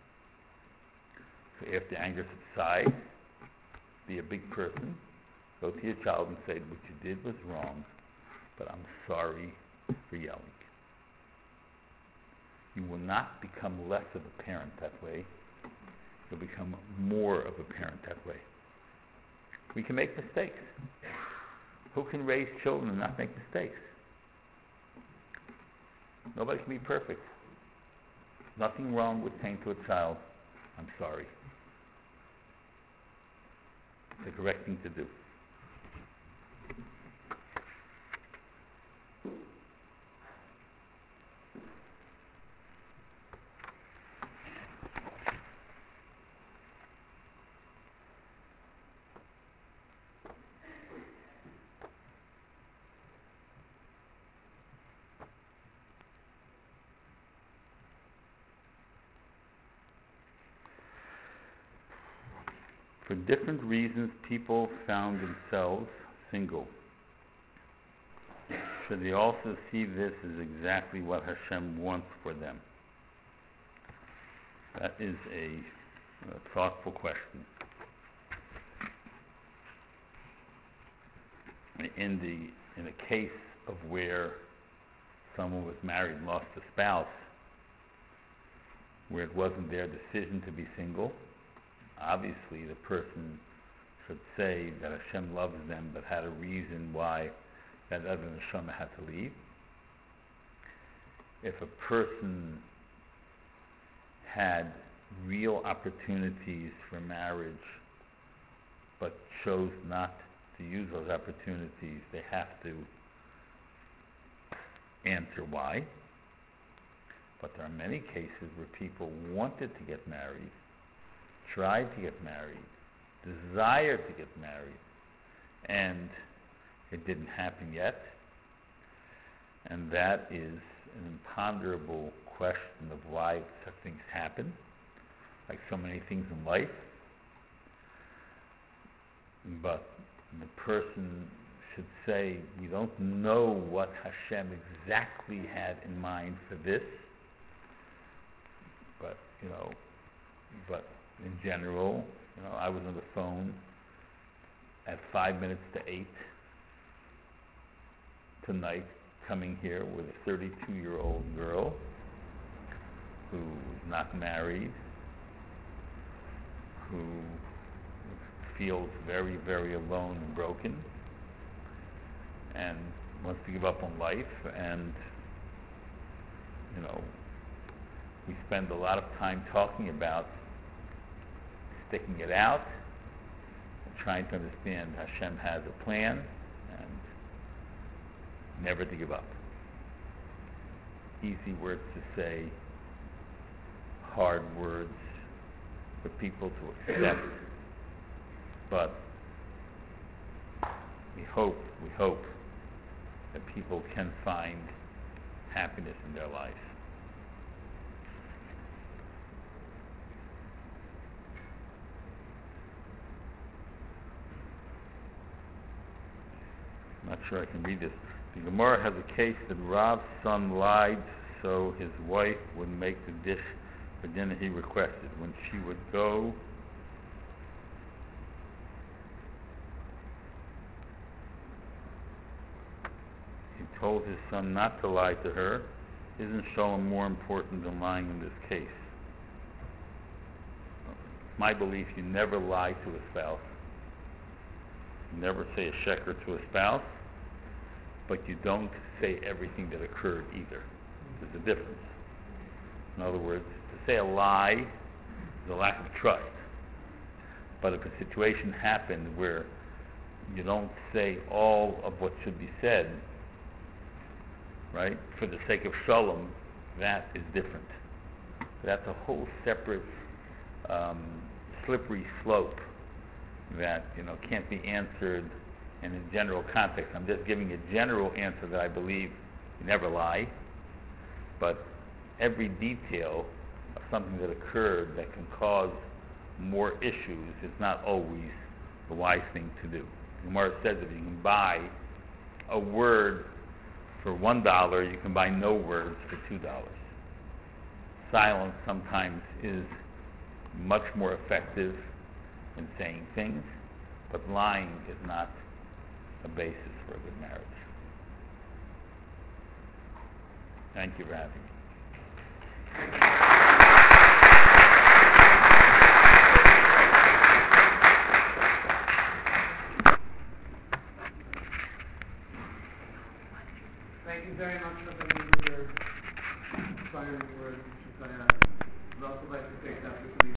So after anger subsides, be a big person, go to your child and say, what you did was wrong, but I'm sorry for yelling. You will not become less of a parent that way. You'll become more of a parent that way. We can make mistakes. Who can raise children and not make mistakes? Nobody can be perfect. Nothing wrong with saying to a child, I'm sorry. It's the correct thing to do. For different reasons, people found themselves single. Should they also see this as exactly what Hashem wants for them? That is a, a thoughtful question. In the in a case of where someone was married and lost a spouse, where it wasn't their decision to be single, obviously the person should say that Hashem loves them but had a reason why that other neshama had to leave. If a person had real opportunities for marriage but chose not to use those opportunities, they have to answer why. But there are many cases where people wanted to get married, tried to get married, desired to get married, and it didn't happen yet. And that is an imponderable question of why such things happen, like so many things in life. But the person should say, we don't know what Hashem exactly had in mind for this, but, you know, but in general, you know, I was on the phone at five minutes to eight tonight, coming here with a thirty-two-year-old girl who is not married, who feels very, very alone and broken, and wants to give up on life. And, you know, we spend a lot of time talking about sticking it out, and trying to understand Hashem has a plan, and never to give up. Easy words to say, hard words for people to accept, but we hope, we hope that people can find happiness in their lives. I'm not sure I can read this. The Gemara has a case that Rav's son lied so his wife would make the dish for dinner he requested. When she would go, he told his son not to lie to her. Isn't Shalom more important than lying in this case? It's my belief you never lie to a spouse. You never say a sheker to a spouse, but you don't say everything that occurred either. There's a difference. In other words, to say a lie is a lack of trust. But if a situation happened where you don't say all of what should be said, right, for the sake of shalom, that is different. That's a whole separate um, slippery slope that, you know, can't be answered in a general context. I'm just giving a general answer that I believe you never lie, but every detail of something that occurred that can cause more issues is not always the wise thing to do. Gemara says if you can buy a word for one dollar, you can buy no words for two dollars. Silence sometimes is much more effective in saying things, but lying is not a basis for a good marriage. Thank you for having me. Thank you very much for your inspiring words. I'd also like to take the opportunity